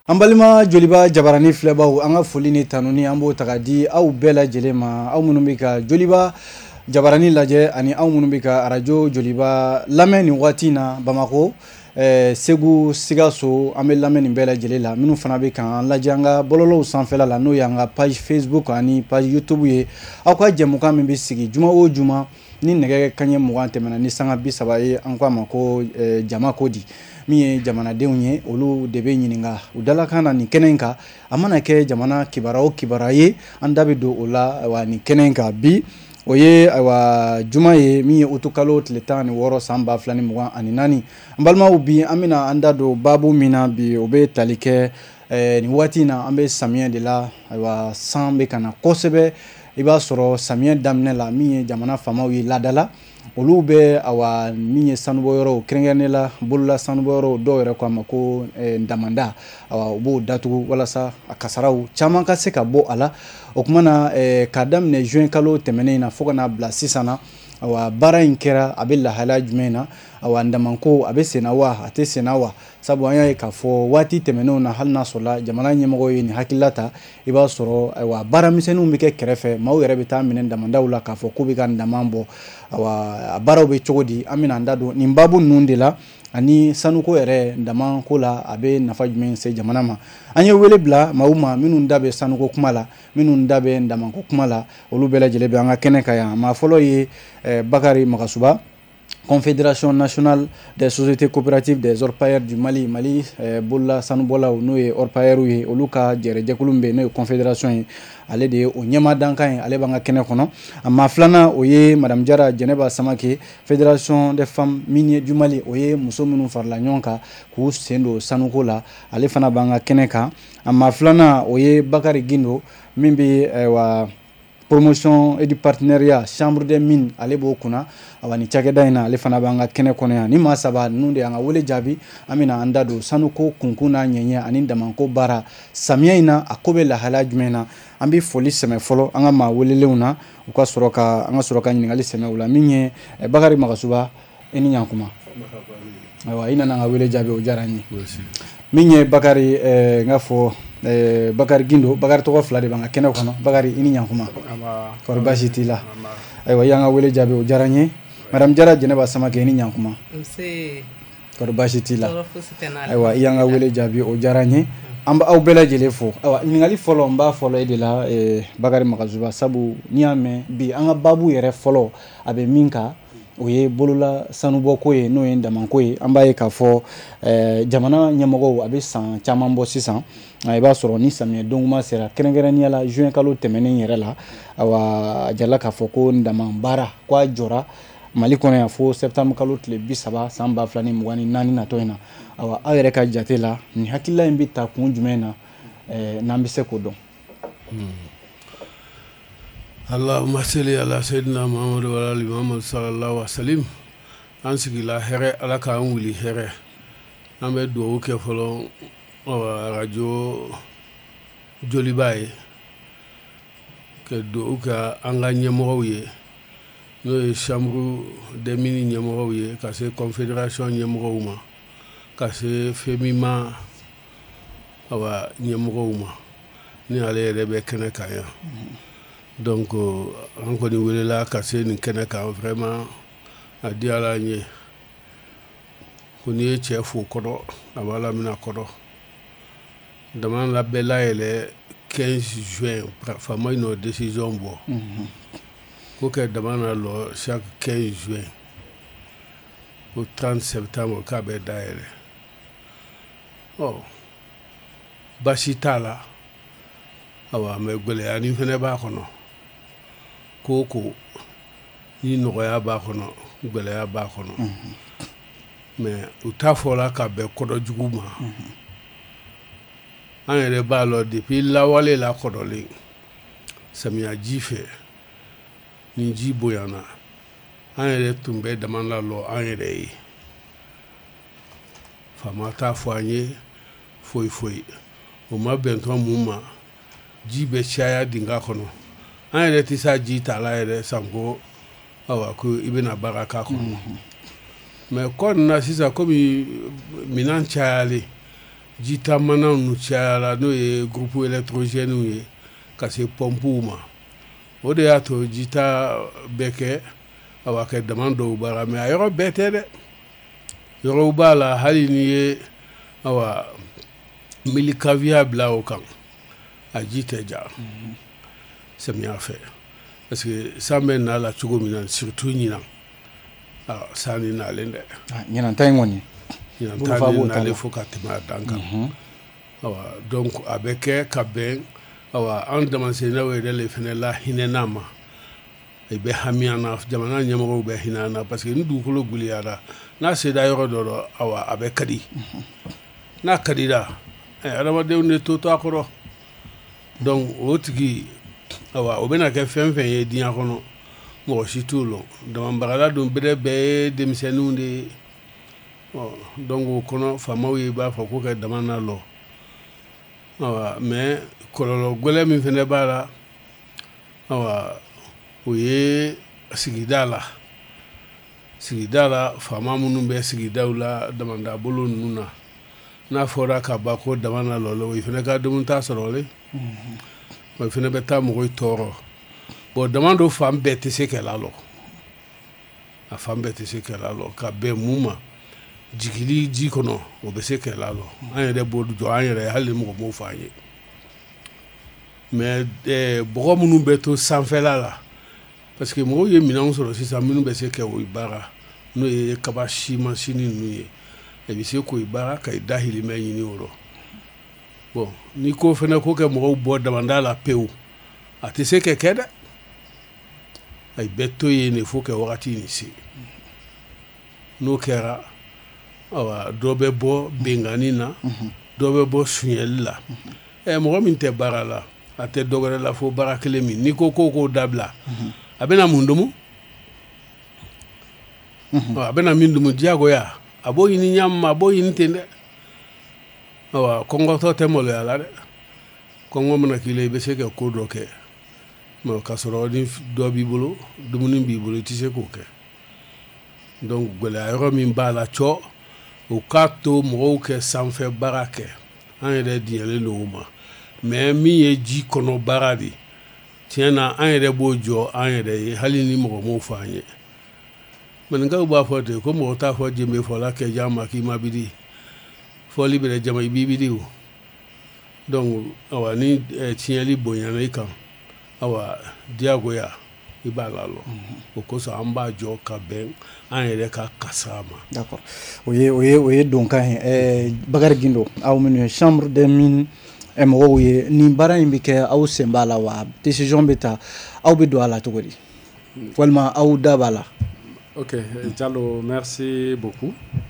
An balima joliba jabarani filɛbaw an ka foli ni tanuni an b'o ta ka di aw bɛɛ lajɛlen ma aw minnu bɛ ka joliba jabarani lajɛ ani aw minnu bɛ ka arajo joliba lamɛn nin waati in na Bamakɔ Segu Sikaso an bɛ lamɛn nin bɛɛ lajɛlen la minnu fana bɛ k'an lajɛ an ka bɔlɔlɔw sanfɛla la n'o y'an ka page Facebook ani page YouTube ye aw ka jɛmukan min bɛ sigi juma o juma ni nɛgɛ kanɲɛ 20 tɛmɛna ni sanga 30 ye an k'a ma ko jama ko di min ye jamanadenw ye olu de bɛ ɲininka u dalakan na nin kɛnɛ in kan a mana kɛ jamana kibaruya o kibaruya ye an da bɛ don o la nin kɛnɛ in kan bi o ye juma ye min ye utukalo tile 16 san 2024 an balimaw bi an bɛna an da don babu min na bi o bɛ tali kɛ nin waati in na an bɛ samiyɛ de la san bɛ ka na kosɛbɛ i b'a sɔrɔ samiyɛ daminɛ la min ye jamana faamaw ye laadala olu bɛ min ye sanubɔyɔrɔw kɛrɛnkɛrɛnnen la bolola sanubɔyɔrɔw dɔw yɛrɛ ko a ma ko damanda u b'o datugu walasa a kasaraw caman ka se ka bɔ a la o kuma na k'a daminɛ juin kalo tɛmɛnen na fo ka n'a bila sisan na baara in kɛra a bɛ lahalaya jumɛn na ndamanko a bɛ senna wa a tɛ senna wa sabu an y'a ye k'a fɔ waati tɛmɛnenw na hali n'a sɔrɔla jamana ɲɛmɔgɔw ye nin hakilila ta i b'a sɔrɔ baaramisɛnninw bɛ kɛ kɛrɛfɛ maaw yɛrɛ bɛ taa minɛ damandaw la k'a fɔ k'u bɛ ka ndaman bɔ a baaraw bɛ cogo di an bɛna an da don nin babu ninnu de la ani sanuko yɛrɛ ndamanko la a bɛ nafa jumɛn se jamana ma an ye wele bila maaw ma minnu da bɛ sanuko kuma la minnu da bɛ ndamanko kuma la olu bɛɛ lajɛlen bɛ an ka kɛnɛ kan yan maa fɔlɔ ye Bakari Magasuba Confédération nationale des sociétés coopératives des orpailleurs du Mali bolola sanubɔlaw n'o ye orpailleurs ye olu ka jɛrɛjɛkulu min bɛ n'o ye confédération ye ale de ye o ɲɛmaadankan ye ale b'an ka kɛnɛ kɔnɔ a maa filanan o ye Madame Jara Jɛnɛba Samake Fédération des femmes minières du Mali o ye muso minnu farala ɲɔgɔn kan k'u sen don sanuko la ale fana b'an ka kɛnɛ kan a maa filanan o ye Bakari Gindo min bɛ promotion et du partenariat chambre des mines ale b'o kunna ni cakɛda in na ale fana b'an ka kɛnɛ kɔnɔ yan ni maa saba ninnu de y'an ka wele jaabi an bɛna an da don sanuko kunkun n'a ɲɛɲɛ ani damanko baara samiyɛ in na a ko bɛ lahalaya jumɛn na an bɛ foli sɛmɛ fɔlɔ an ka maa welelenw na an ka sɔrɔ ka ɲininkali sɛmɛ u la min ye Bakari Magasuba i ni ɲankuma i nana an ka wele jaabi o diyara n ye min ye Bakari n k'a fɔ Bakari Gindo Bakari tɔgɔ fila de b'an ka kɛnɛ kɔnɔ Bakari i ni ɲankuma kɔri baasi t'i la ayiwa i y'an ka wele jaabi o diyara n ye Madame Jara Jɛnɛba Samake i ni ɲankuma kɔri baasi t'i la ayiwa i y'an ka wele jaabi o diyara n ye an b'aw bɛɛ lajɛlen fo ɲininkali fɔlɔ n b'a fɔlɔ e de la Bakari Magasuba sabu n'i y'a mɛn bi an ka baabu yɛrɛ fɔlɔ a bɛ min kan o ye bolola sanubɔko ye n'o ye ndamanko ye an b'a ye k'a fɔ jamana ɲɛmɔgɔw a bɛ san caman bɔ sisan i b'a sɔrɔ ni samiyɛ donguma sera kɛrɛnkɛrɛnnenya la juin kalo tɛmɛnen yɛrɛ la a jala k'a fɔ ko ndaman baara k'a jɔra Mali kɔnɔ yan fo septembre kalo tile 30 san 2024 natɔ in na aw yɛrɛ ka jate la nin hakilila in bɛ ta kun jumɛn na n'an bɛ se k'o dɔn Allahumma salli ala sayyidina Muhammad wa ali Muhammad sallallahu alaihi wasallam an sigila hɛrɛ ala k'an wuli hɛrɛ an bɛ dugawu kɛ fɔlɔ radio joliba ye ka dugawu kɛ an ka ɲɛmɔgɔw ye n'o ye chambre des mines ɲɛmɔgɔw ye ka se confédération ɲɛmɔgɔw ma ka se FEMIMA ɲɛmɔgɔw ma ni ale yɛrɛ bɛ kɛnɛ kan yan donc an kɔni welela ka se nin kɛnɛ kan vraiment a diyara an ye ko n'i ye cɛ fo kɔrɔ a b'a lamina kɔrɔ dama la bɛɛ layɛlɛ 15 juin faama ye n'o décision bɔ ko kɛ dama na lɔ chaque 15 juin ko 30 septembre k'a bɛ dayɛlɛ basi t'a la mais gɛlɛya nin fɛnɛ b'a kɔnɔ ko ni nɔgɔya b'a kɔnɔ gɛlɛya b'a kɔnɔ mais u t'a fɔla ka bɛn kɔdɔ jugu ma an yɛrɛ b'a lɔ depuis lawale la kɔdɔlen samiya ji fɛ ni ji bonyana an yɛrɛ tun bɛ dama la lɔ an yɛrɛ ye faama t'a fɔ an ye foyi o ma bɛntɔ mun ma ji bɛ caya dinga kɔnɔ an yɛrɛ tɛ se ji t'a la yɛrɛ sanko ko i bɛna baara k'a kɔnɔ mais kɔni na sisan komi minan cayalen jita mana nu cayala n'o ye groupe électrogène ye ka se pompe ma o de y'a to jita bɛɛ kɛ awa kɛ dama dɔw bara mais a yɔrɔ bɛɛ tɛ dɛ yɔrɔw b'a la hali ni ye awa milikaviya bila o kan a ji tɛ ja samiya fɛ parce que san bɛ n'a la cogo min na surtout ɲinan san ni nalen dɛ ɲinan ta in kɔni ɲinan ta ni nalen fo ka tɛmɛ a dan kan awa donc a bɛ kɛ ka bɛn awa an damasɛnɛw yɛrɛ le fɛnɛ la hinɛna ma i bɛ hami an na jamana ɲɛmɔgɔw bɛ hinɛ an na parce que ni dugukolo guliyara n'a sera yɔrɔ dɔ la awa a bɛ kadi n'a kadira adamadenw de to a kɔrɔ donc o tigi awa o bɛna kɛ fɛn fɛn ye diɲɛ kɔnɔ mɔgɔ si t'o lɔn damabagala don bɛɛ ye denmisɛnninw de ye donc o kɔnɔ faamaw ye b'a fɔ ko ka dama nalɔ awa mais kɔlɔlɔ gɛlɛn min fɛnɛ b'a la awa o ye sigida la faama minnu bɛ sigidaw la damanda bolo ninnu na n'a fɔra ka ban ko dama nalɔ o fɛnɛ ka dumuni t'a sɔrɔ le o fɛnɛ bɛ taa mɔgɔw tɔɔrɔ bon dama dɔ fan bɛɛ tɛ se kɛlɛ lɔ a fan bɛɛ tɛ se kɛlɛ lɔ ka bɛn mun ma jigili ji kɔnɔ o bɛ se kɛlɛ lɔ an yɛrɛ b'o jɔ an yɛrɛ hali mɔgɔ m'o fɔ an ye mais bɔgɔ minnu bɛ to sanfɛla la parce que mɔgɔw ye minɛnw sɔrɔ sisan minnu bɛ se kɛ o baara n'o ye kaba si masini ninnu ye i bɛ se k'o baara ka i dahirimɛ ɲini o rɔ bon ni ko fɛnɛ ko kɛ mɔgɔw bɔ damanda la pewu a tɛ se ka kɛ dɛ a bɛ to yen de fo kɛ wagati nin se n'o kɛra awa dɔ bɛ bɔ bengani na dɔ bɛ bɔ suɲɛli la mɔgɔ min tɛ baara la a tɛ dɔ wɛrɛ la fo baara kelen min n'i ko k'o dabila a bɛna mun domu a bɛna min domu diyagoya a b'o ɲini ɲama a b'o ɲini ten dɛ awa kɔngɔtɔ tɛ maloya la dɛ kɔngɔ mana k'i la i bɛ se ka ko dɔ kɛ mais ka sɔrɔ ni dɔ b'i bolo dumuni b'i bolo i tɛ se k'o kɛ donc gɛlɛya yɔrɔ min b'a la cɔ o k'a to mɔgɔw kɛ sanfɛ baara kɛ an yɛrɛ diɲɛlen don o ma mais min ye ji kɔnɔ baara de tiɲɛ na an yɛrɛ b'o jɔ an yɛrɛ ye hali ni mɔgɔ m'o fɔ an ye maninkaw b'a fɔ ten ko mɔgɔ t'a fɔ jenbe fɔla kɛ jan ma k'i ma bidi fɔli bɛrɛ jama i b'i bidi o donc awa ni tiɲɛli bonyana i kan awa diyagoya i b'a la lɔ o kosɔn an b'a jɔ ka bɛn an yɛrɛ ka kasara ma d'accord o ye donkan ye Bakari Gindo aw minnu ye chambre des mines mɔgɔw ye nin baara in bɛ kɛ aw sen b'a la wa décision bɛ ta aw bɛ don a la cogo di walima aw da b'a la. Ok, Diallo, merci beaucoup.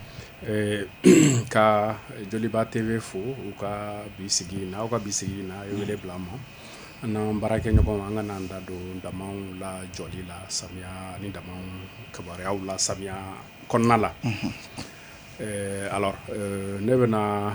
Ka Joliba TV fo u ka bisigi na aw ka bisigi na ye wele bila ma n'an baarakɛ ɲɔgɔn an ka n'an da don damaw la jɔli la samiya ni damaw kibaruyaw la samiya kɔnɔna la alors ne bɛna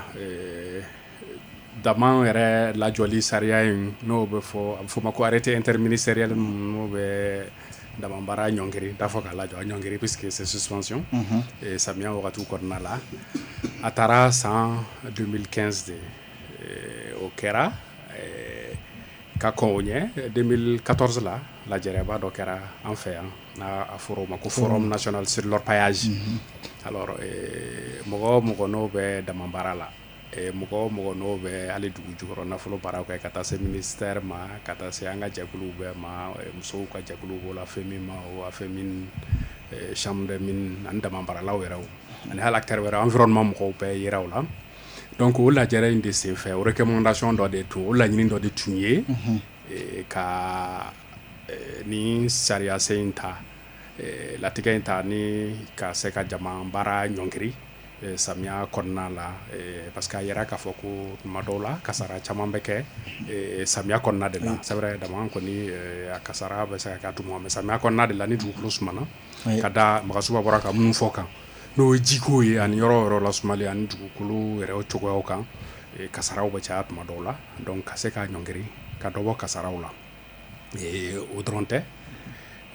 dama yɛrɛ lajɔli sariya in n'o bɛ fɔ a bɛ fɔ ma ko arrêté interministériel n'o bɛ damabara ɲɔngiri t'a fɔ k'a lajɔ a ɲɔngiri puisque c'est suspension samiya wagatiw kɔnɔna la a taara san 2015 de o kɛra ka kɔn o ɲɛ 2014 la lajɛrɛba dɔ kɛra an fɛ yan n'a a fɔra o ma ko forum national sur l'orpaillage alors mɔgɔ mɔgɔ n'o bɛ damabara la mɔgɔ mɔgɔ n'o bɛ hali dugu jukɔrɔ nafolo baaraw kɛ ka taa se ministère ma ka taa se an ka jɛkuluw bɛɛ ma musow ka jɛkuluw b'o la FEMIN ma o FEMIN chambre des mines ani damabaralaw yɛrɛ ani hali acteur wɛrɛ environnement mɔgɔw bɛɛ yera o la donc o lajɛrɛ in de sen fɛ o recommandation dɔ de tun o laɲini dɔ de tun ye ka ni sariya sen in ta latigɛ in ta ni ka se ka jama baara ɲɔngiri samiya kɔnɔna la parce que a yɛrɛ k'a fɔ ko tuma dɔw la kasara caman bɛ kɛ samiya kɔnɔna de la c'est vrai dama kɔni a kasara bɛ se ka kɛ tuma mais samiya kɔnɔna de la ni dugukolo sumana ka da Magasuba bɔra ka minnu fɔ kan n'o ye jiko ye ani yɔrɔ yɔrɔ la sumali ani dugukolo yɛrɛ cogoyaw kan kasaraw bɛ caya tuma dɔw la donc ka se ka ɲɔngiri ka dɔ bɔ kasaraw la o dɔrɔn tɛ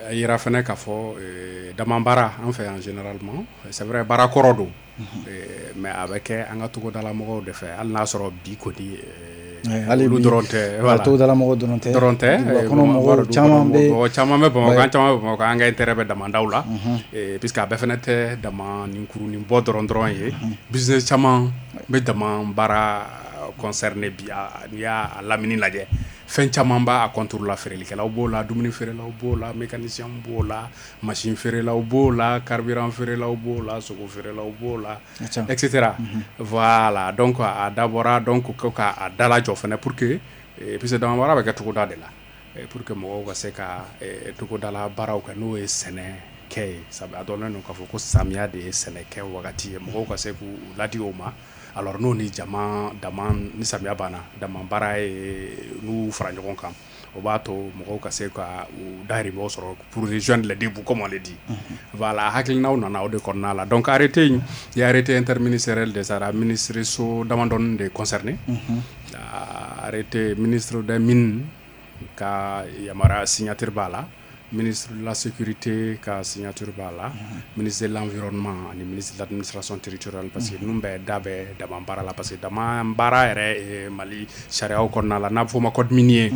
yira fana k'a fɔ dama baara an fɛ yan généralement c'est vrai baara kɔrɔ don mais a bɛ kɛ an ka togodala mɔgɔw de fɛ hali n'a sɔrɔ bi kɔni olu dɔrɔn tɛ voilà togodala mɔgɔw dɔrɔn tɛ mɔgɔ caman bɛ Bamakɔ an ka intérêt bɛ damandaw la puisque a bɛɛ fana tɛ dama ni kuru ni bɔ dɔrɔn ye business caman bɛ dama baara concerné bi n'i y'a lamini lajɛ fɛn caman b'a contour la feerelikɛlaw b'o la dumuni feerelaw b'o la mécanicien b'o la machine feerelaw b'o la carburant feerelaw b'o la sogo feerelaw b'o la etc. Voilà donc a dabɔra donc ko k'a dalajɔ fana pour que puisque dama baara bɛ kɛ togoda de la pour que mɔgɔw ka se ka togodala baaraw kɛ n'o ye sɛnɛ kɛ ye sabu a dɔnnen don k'a fɔ ko samiya de ye sɛnɛ kɛ wagati ye mɔgɔw ka se k'u ladi o ma alors n'o ni dama ni samiya banna dama baara ye n'u fara ɲɔgɔn kan o b'a to mɔgɔw ka se ka u dahirimɛw sɔrɔ pour rejoindre les débouts comme on le dit voilà hakilinaw nana o de kɔnɔna la donc arrêté in il y a arrêté interministériel des arts ministre so damadɔni de concerné arrêté ministre des mines ka yamaruya signature b'a la ministre de la sécurité ka signature b'a la ministre de l'environnement ani ministre de l'administration territoriale parce que ninnu bɛɛ da bɛ dama baara la parce que dama baara yɛrɛ Mali sariyaw kɔnɔna la n'a bɛ fɔ o ma code minier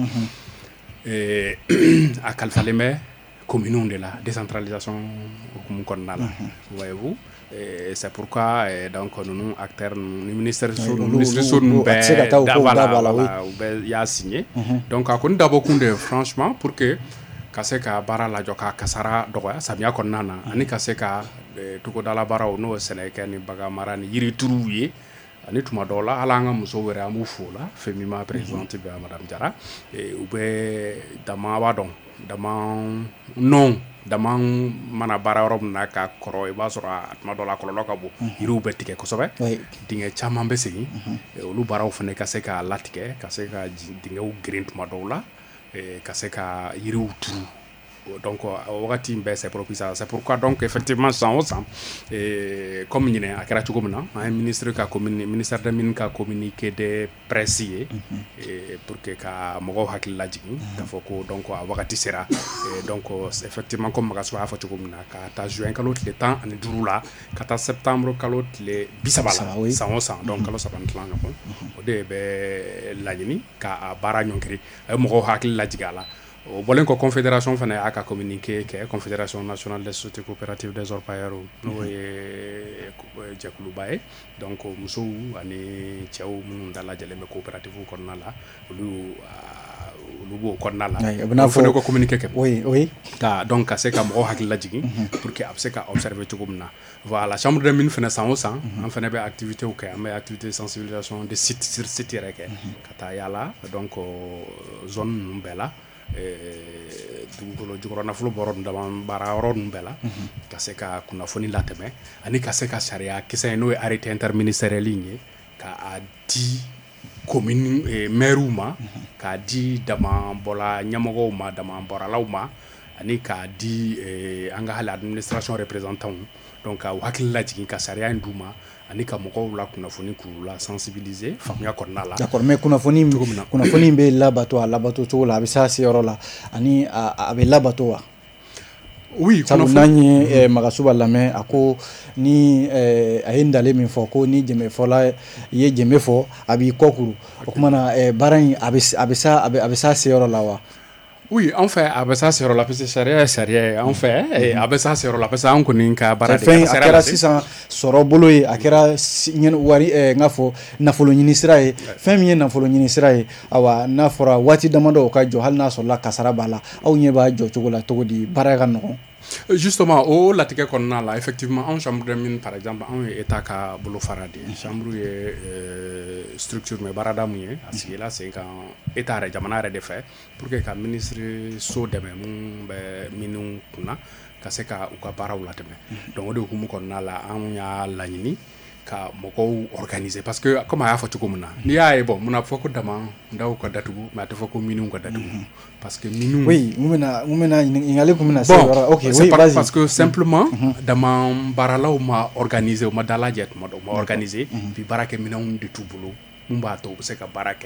a kalifalen bɛ communes de la décentralisation hukumu kɔnɔna la voyez-vous c'est pourquoi donc ninnu acteurs ni ministère so ninnu bɛɛ da u bɛɛ y'a signé donc a kɔni dabɔkun de franchement pour que ka se ka baara lajɔ ka kasara dɔgɔya samiya kɔnɔna na ani ka se ka togodala baaraw n'o ye sɛnɛkɛ ni bagan mara ni yirituruw ye ani tuma dɔw la hali an ka musow yɛrɛ an b'u fo la FEMIMA présidente bɛ madame Jara u bɛ dama b'a dɔn dama mana baara yɔrɔ min na ka kɔrɔ i b'a sɔrɔ a tuma dɔw la kɔlɔlɔ ka bon yiriw bɛ tigɛ kosɛbɛ dingɛ caman bɛ segin olu baaraw fana ka se ka latigɛ ka se ka dingɛw geren tuma dɔw la ka se ka yiriw turu donc wagati in bɛɛ c'est propice ça c'est pourquoi donc effectivement san o san comme ɲinɛ a kɛra cogo min na an ye ministère de mines ka communiqué de presse ye pour que ka mɔgɔw hakili lajigin k'a fɔ ko donc a wagati sera donc effectivement comme Magasu y'a fɔ cogo min na ka taa juin kalo tile 15 la ka taa septembre kalo tile 30 la san o san donc kalo 3 ni tila ɲɔgɔn o de bɛ laɲini k'a baara ɲɔngiri a ye mɔgɔw hakili lajigin a la o bɔlen kɔ confédération fana y'a ka communiqué kɛ confédération nationale des sociétés coopératives des orpailleurs n'o ye jɛkuluba ye donc musow ani cɛw minnu da lajɛlen bɛ coopérative kɔnɔna la olu b'o kɔnɔna la o fana ko communiqué kɛ ka donc ka se ka mɔgɔw hakili lajigin pour que a bɛ se ka observer cogo min na voilà chambre des mines fana san o san an fana bɛ activités kɛ an bɛ activité de sensibilisation de site sur site yɛrɛ kɛ ka taa yaala donc zone ninnu bɛɛ la dugukolo jukɔrɔ nafolo bɔrɔ dama baara yɔrɔ ninnu bɛɛ la ka se ka kunnafoni latɛmɛ ani ka se ka sariya kisɛ ye n'o ye arrêté interministériel ye k'a di commune maires ma k'a di dama bɔla ɲɛmɔgɔw ma dama bɔralaw ma ani k'a di an ka hali administration représentant donc ka hakili lajigin ka sariya in d'u ma ani ka mɔgɔw la kunnafoni k'u la sensibiliser faamuya kɔnɔna la d'accord mais kunnafoni bɛ labato a labato cogo la a bɛ se a se yɔrɔ la ani a bɛ labato wa oui sabu n'an ye Magasu b'a lamɛn a ko ni a ye n dalen min fɔ ko ni jɛmɛfɔla ye jɛmɛ fɔ a b'i kɔkuru o kumana baara in a bɛ se a se yɔrɔ la wa oui en fait a bɛ s'a seyɔrɔ la parce que sariya ye sariya ye en fait a bɛ s'a seyɔrɔ la parce que an kɔni ka baara de fɛn a kɛra sisan sɔrɔ bolo ye a kɛra wari n k'a fɔ nafolo ɲini sira ye fɛn min ye nafolo ɲini sira ye awa n'a fɔra waati damadɔ o ka jɔ hali n'a sɔrɔla kasara b'a la aw ɲɛ b'a jɔ cogo la cogo di baara ka nɔgɔn justement o latigɛ kɔnɔna la effectivement anw chambre des mines par exemple anw ye état ka bolofara de ye chambre ye structure mais baarada mun ye a sigila sen kan état yɛrɛ jamana yɛrɛ de fɛ pour que ka ministre so dɛmɛ mun bɛ miniw kunna ka se ka u ka baaraw latɛmɛ donc o de hukumu kɔnɔna la anw y'a laɲini ka mɔgɔw organiser parce que comme a y'a fɔ cogo min na n'i y'a ye bon mun na fɔ ko dama ndaw ka datugu mais a tɛ fɔ ko miniw ka datugu parce que miniw oui mun bɛna ɲininkali kun bɛna se yɔrɔ ok oui vas-y parce que simplement dama baaralaw ma organiser u ma dalajɛ tuma dɔw ma organiser puis baara kɛ minɛnw de t'u bolo mun b'a to u bɛ se ka baara kɛ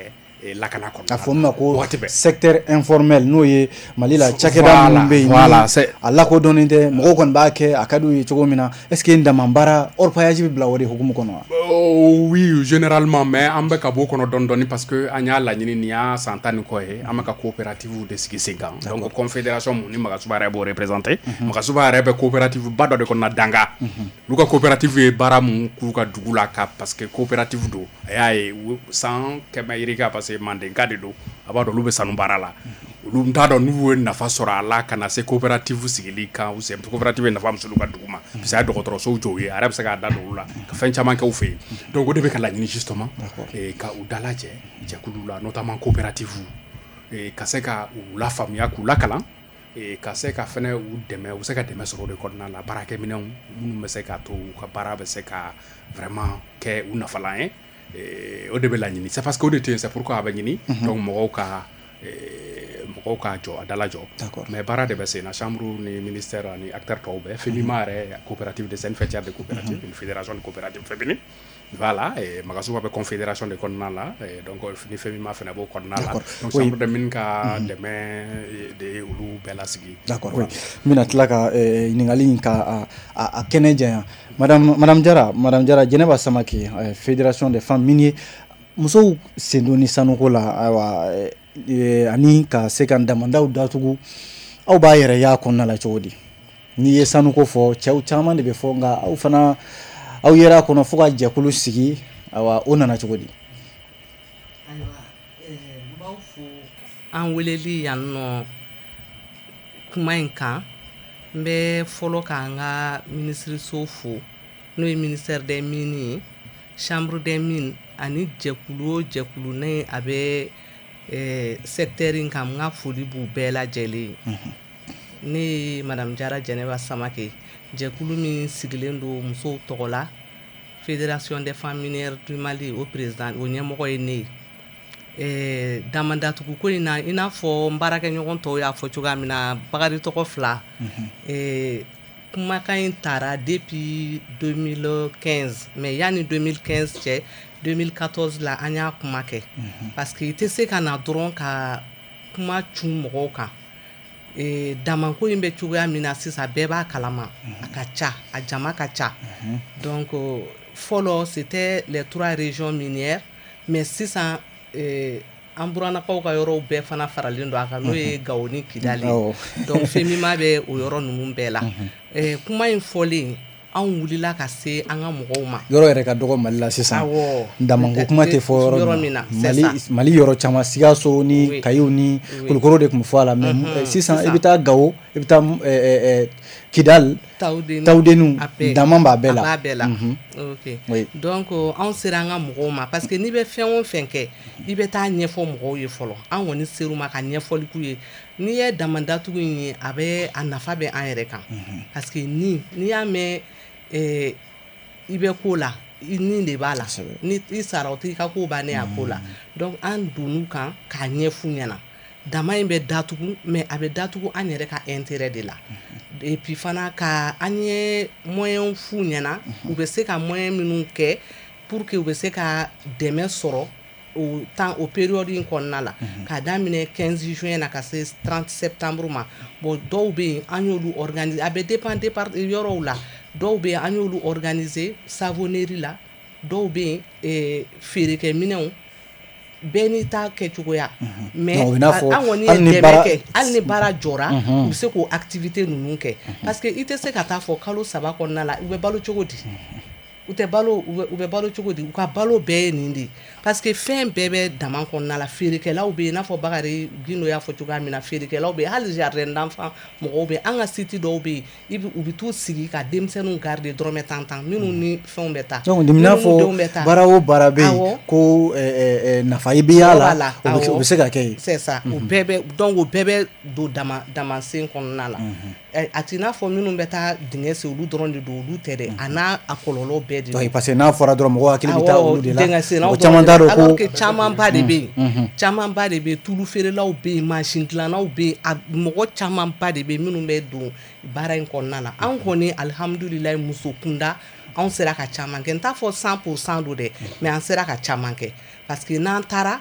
lakana kɔnɔna a fɔ min ma ko secteur informel n'o ye Mali la cakɛda minnu bɛ yen a lakodɔnnen tɛ mɔgɔw kɔni b'a kɛ a ka d'u ye cogo min na est ce que ndamabara orpaillage bɛ bila o de hukumu kɔnɔ wa? Oui, généralement, mais an bɛ ka bɔ kɔnɔ dɔɔni parce que an y'a laɲini nin y'a san 10 ni kɔ ye an bɛ ka coopérative de sigi sen kan donc confédération mun ni Magasuba yɛrɛ b'o représenter Magasuba yɛrɛ bɛ coopérative ba dɔ de kɔnɔ Danga olu ka coopérative ye baara mun k'u ka dugu la ka parce que coopérative do a y'a ye san kɛmɛ yirika parce que Mandenka de do a b'a dɔn olu bɛ sanu baara la olu t'a dɔn n'u ye nafa sɔrɔ a la ka na se coopérative sigili kan coopérative ye nafa min sɔrɔ u ka dugu ma parce que a ye dɔgɔtɔrɔsow jɔ u ye a yɛrɛ bɛ se k'a da don olu la ka fɛn caman kɛ u fɛ yen donc o de bɛ ka laɲini justement ka u dalajɛ jɛkulu la notamment coopérative ka se ka u lafaamuya k'u lakalan ka se ka fɛnɛ u dɛmɛ u bɛ se ka dɛmɛ sɔrɔ o de kɔnɔna la baarakɛminɛnw minnu bɛ se ka to u ka baara bɛ se ka vraiment kɛ u nafalan ye o de bɛ laɲini c'est parce que o de tɛ yen c'est pourquoi a bɛ ɲini donc mɔgɔw ka jɔ a dala jɔ mais baara de bɛ sen na chambre ni ministère ni acteur tɔw bɛɛ FEMIMA yɛrɛ coopérative des scènes fêtières de coopérative une fédération de coopérative féminine voilà Magasuba bɛ confédération de kɔnɔna la donc ni FEMIMA fɛnɛ b'o kɔnɔna la donc chambre de mine ka dɛmɛ de olu bɛɛ lasigi d'accord oui n bɛna tila ka ɲininkali in ka a kɛnɛ janya madame Jara Jɛnɛba Samake fédération des femmes miniers musow sen don ni sanuko la ayiwa ani ka se ka damandaw datugu aw b'a yɛrɛ y'a kɔnɔna la cogo di n'i ye sanuko fɔ cɛw caman de bɛ fɔ nka aw fana aw yɛrɛ a kɔnɔ fo ka jɛkulu sigi ayiwa o nana cogo di? Ayiwa n b'aw fo an weleli yan nɔ kuma in kan n bɛ fɔlɔ k'an ka minisiriso fo n'o ye ministère des mines ye chambre des mines ani jɛkulu o jɛkulu ne a bɛ secteur in kan n ka foli b'u bɛɛ lajɛlen ne ye madame Jara Jɛnɛba Samake jɛkulu min sigilen don musow tɔgɔ la fédération des femmes minières du Mali o président o ɲɛmɔgɔ ye ne ye damandatugu ko in na i n'a fɔ n baarakɛɲɔgɔn tɔw y'a fɔ cogoya min na Bakari tɔgɔ fila kumakan in taara depuis 2015 mais yanni 2015 cɛ 2014 la an y'a kuma kɛ parce que i tɛ se ka na dɔrɔn ka kuma cun mɔgɔw kan damanko in bɛ cogoya min na sisan bɛɛ b'a kalama a ka ca a jama ka ca donc fɔlɔ c'était les 3 régions minières mais sisan an buranakaw ka yɔrɔw bɛɛ fana faralen don a kan n'o ye Gao ni Kidali donc FEMIMA bɛ o yɔrɔ ninnu bɛɛ la kuma in fɔlen an wulila ka se an ka mɔgɔw ma yɔrɔ yɛrɛ ka dɔgɔ Mali la sisan damanko kuma tɛ fɔ yɔrɔ min na Mali yɔrɔ caman Sikaso ni Kayo ni Kulukoro de tun bɛ fɔ a la mais sisan i bɛ taa Gao i bɛ taa Kidal Tawudenu dama b'a bɛɛ la ok donc anw sera an ka mɔgɔw ma parce que n'i bɛ fɛn o fɛn kɛ i bɛ taa ɲɛfɔ mɔgɔw ye fɔlɔ an kɔni ser'u ma ka ɲɛfɔli k'u ye n'i ye damandatugu in ye a nafa bɛ an yɛrɛ kan parce que n'i y'a mɛn i bɛ ko la ni de b'a la ni i sara o t'i ka ko bannen a ko la donc an donn'u kan k'a ɲɛf'u ɲɛna dama in bɛ datugu mais a bɛ datugu an yɛrɛ ka intérêt de la et puis fana ka an ye moyen f'u ɲɛna u bɛ se ka moyen minnu kɛ pour que u bɛ se ka dɛmɛ sɔrɔ o période in kɔnɔna la k'a daminɛ 15 juin na ka se 30 septembre ma bon dɔw bɛ yen an y'olu organiser a bɛ dépend yɔrɔw la dɔw bɛ yen an y'olu organiser savonnerie la dɔw bɛ yen feerekɛminɛnw bɛɛ n'i ta kɛcogoya mais an kɔni ye dɛmɛ kɛ hali ni baara jɔra u bɛ se k'o activité ninnu kɛ parce que i tɛ se ka taa fɔ kalo 3 kɔnɔna la u bɛ balo cogo di u bɛ balo cogo di u ka balo bɛɛ ye nin de parce que fɛn bɛɛ bɛ dama kɔnɔna la feerekɛlaw bɛ yen n'a fɔ Bakari Gindo y'a fɔ cogoya min na feerekɛlaw bɛ yen hali jardin d'enfant mɔgɔw bɛ yen an ka site dɔw bɛ yen u bɛ t'u sigi ka denmisɛnninw garder dɔrɔmɛ 10 minnu ni fɛnw bɛ taa donc nin n'a fɔ baara o baara bɛ yen ko nafa i bɛ y'a la o bɛ se ka kɛ yen c'est ça o bɛɛ bɛ donc o bɛɛ bɛ don damasen kɔnɔna la a t'i n'a fɔ minnu bɛ taa dingɛ sen olu dɔrɔn de don olu tɛ dɛ a n'a kɔlɔlɔ bɛɛ de don parce que n'a fɔra dɔrɔn mɔgɔw hakili bɛ taa olu de la o caman t'a dɔn ko alors que camanba de bɛ yen camanba de bɛ yen tulu feerelaw bɛ yen mansin dilannaw bɛ yen mɔgɔ camanba de bɛ yen minnu bɛ don baara in kɔnɔna la an kɔni alihamudulilayi muso kunda anw sera ka caman kɛ n t'a fɔ 100% don dɛ mais an sera ka caman kɛ parce que n'an taara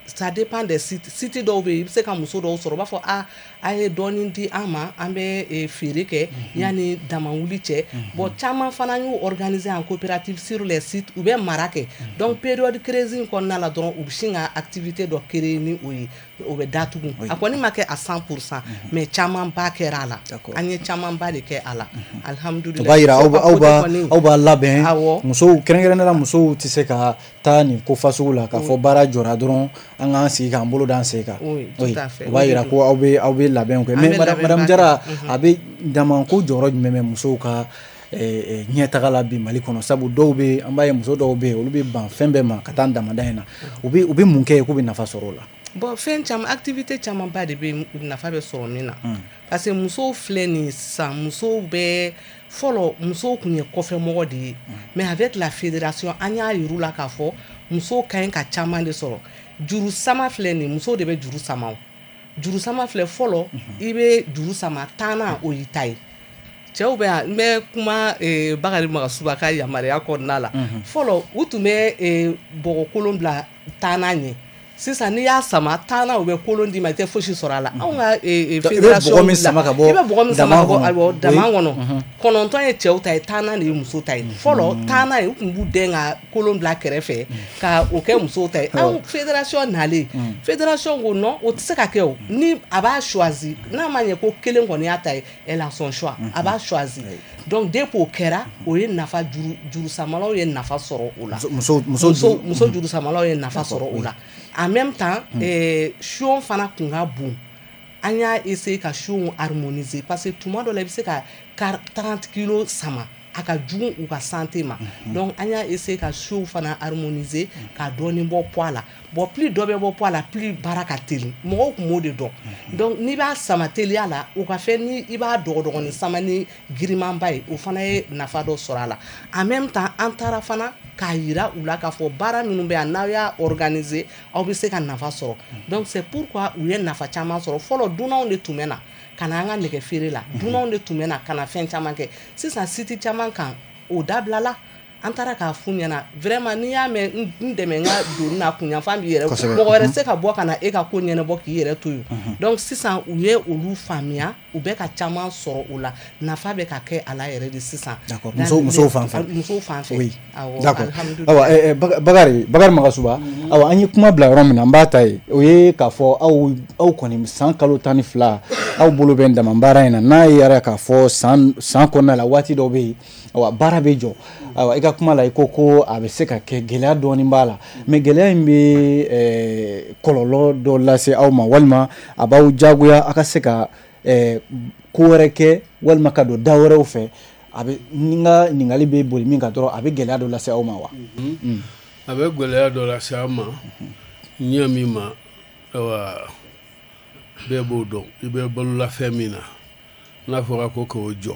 ça dépend des sites dɔw bɛ yen i bɛ se ka muso dɔw sɔrɔ u b'a fɔ a ye dɔɔnin di an ma an bɛ feere kɛ yanni damawuli cɛ bon caman fana y'u organiser en coopérative sur les sites u bɛ mara kɛ donc période crise in kɔnɔna la dɔrɔn u bɛ sin ka activité dɔ créer ni o ye o bɛ datugu a kɔni ma kɛ à 100% mais caman ba kɛra a la an ye caman ba de kɛ a la alhamdulilayi o b'a yira aw b'a labɛn musow kɛrɛnkɛrɛnnenya la musow tɛ se ka taa nin ko fasugu la k'a fɔ baara jɔra dɔrɔn an k'an sigi k'an bolo d'an sen kan o b'a yira ko aw bɛ labɛn kɛ mais madame Jara a bɛ dama ko jɔyɔrɔ jumɛn bɛ musow ka ɲɛtaga la bi Mali kɔnɔ sabu dɔw bɛ an b'a ye muso dɔw bɛ yen olu bɛ ban fɛn bɛɛ ma ka taa damada in na u bɛ mun kɛ k'u bɛ nafa sɔrɔ o la bon fɛn caman activité caman ba de bɛ nafa bɛ sɔrɔ min na parce que musow filɛ nin sisan musow bɛ fɔlɔ musow tun ye kɔfɛmɔgɔ de ye mais avec la fédération an y'a yir'u la k'a fɔ musow ka ɲi ka caman de sɔrɔ juru sama filɛ nin musow de bɛ juru sama o juru sama filɛ fɔlɔ i bɛ juru sama tanna o y'i ta ye cɛw bɛ yan n bɛ kuma Bakari Magasuba ka yamaruya kɔnɔna la fɔlɔ u tun bɛ bɔgɔkolon bila tanna ɲɛ sisan n'i y'a sama tanna u bɛ kolon d'i ma i tɛ fosi sɔrɔ a la anw ka fédération i bɛ bɔgɔ min sama ka bɔ dama kɔnɔ kɔnɔntɔn ye cɛw ta ye tanna de ye muso ta ye fɔlɔ tanna ye u tun b'u den ka kolon bila kɛrɛfɛ ka o kɛ musow ta ye anw fédération nalen fédération ko non o tɛ se ka kɛ o ni a b'a choisi n'a ma ɲɛ ko kelen kɔni y'a ta ye elle a son choix a b'a choisi donc depuis o kɛra o ye nafa juru samalaw ye nafa sɔrɔ o la muso juru samalaw ye nafa sɔrɔ o la en même temps siyon fana kun ka bon an y'a essayer ka siyon harmoniser parce que tuma dɔ la i bɛ se ka 30 kilos sama a ka jugu u ka santé ma donc an y'a essayer ka siyon fana harmoniser ka dɔɔnin bɔ poids la bon plus dɔ bɛ bɔ poids la plus baara ka teli mɔgɔw tun b'o de dɔn donc n'i b'a sama teliya la o ka fɛ ni i b'a dɔgɔdɔgɔnin sama ni girimanba ye o fana ye nafa dɔ sɔrɔ a la en même temps an taara fana k'a yira u la k'a fɔ baara minnu bɛ yan n'aw y'a organiser aw bɛ se ka nafa sɔrɔ donc c'est pourquoi u ye nafa caman sɔrɔ fɔlɔ dunanw de tun bɛ na ka na an ka nɛgɛ feere la dunanw de tun bɛ na ka na fɛn caman kɛ sisan site caman kan o dabilala an taara k'a f'u ɲɛna vraiment n'i y'a mɛn n dɛmɛ n ka donni na kunyanfan b'i yɛrɛ mɔgɔ wɛrɛ se ka bɔ ka na e ka ko ɲɛnabɔ k'i yɛrɛ to yen donc sisan u ye olu faamuya u bɛ ka caman sɔrɔ o la nafa bɛ ka kɛ a la yɛrɛ de sisan musow fan fɛ oui d'accord awa Bakari Magasuba awa an ye kuma bila yɔrɔ min na an b'a ta ye o ye k'a fɔ aw kɔni san kalo 12 aw bolo bɛ dama baara in na n'a ye yɛrɛ k'a fɔ san kɔnɔna la waati dɔw bɛ yen awa baara bɛ jɔ awa i ka kuma la i ko a bɛ se ka kɛ gɛlɛya dɔɔnin b'a la mais gɛlɛya in bɛ kɔlɔlɔ dɔ lase aw ma walima a b'aw jagoya a ka se ka ko wɛrɛ kɛ walima ka don da wɛrɛw fɛ a bɛ ni n ka ɲininkali bɛ boli min kan dɔrɔn a bɛ gɛlɛya dɔ lase aw ma wa a bɛ gɛlɛya dɔ lase aw ma ɲɛ min ma awa bɛɛ b'o dɔn i bɛ balola fɛn min na n'a fɔra ko k'o jɔ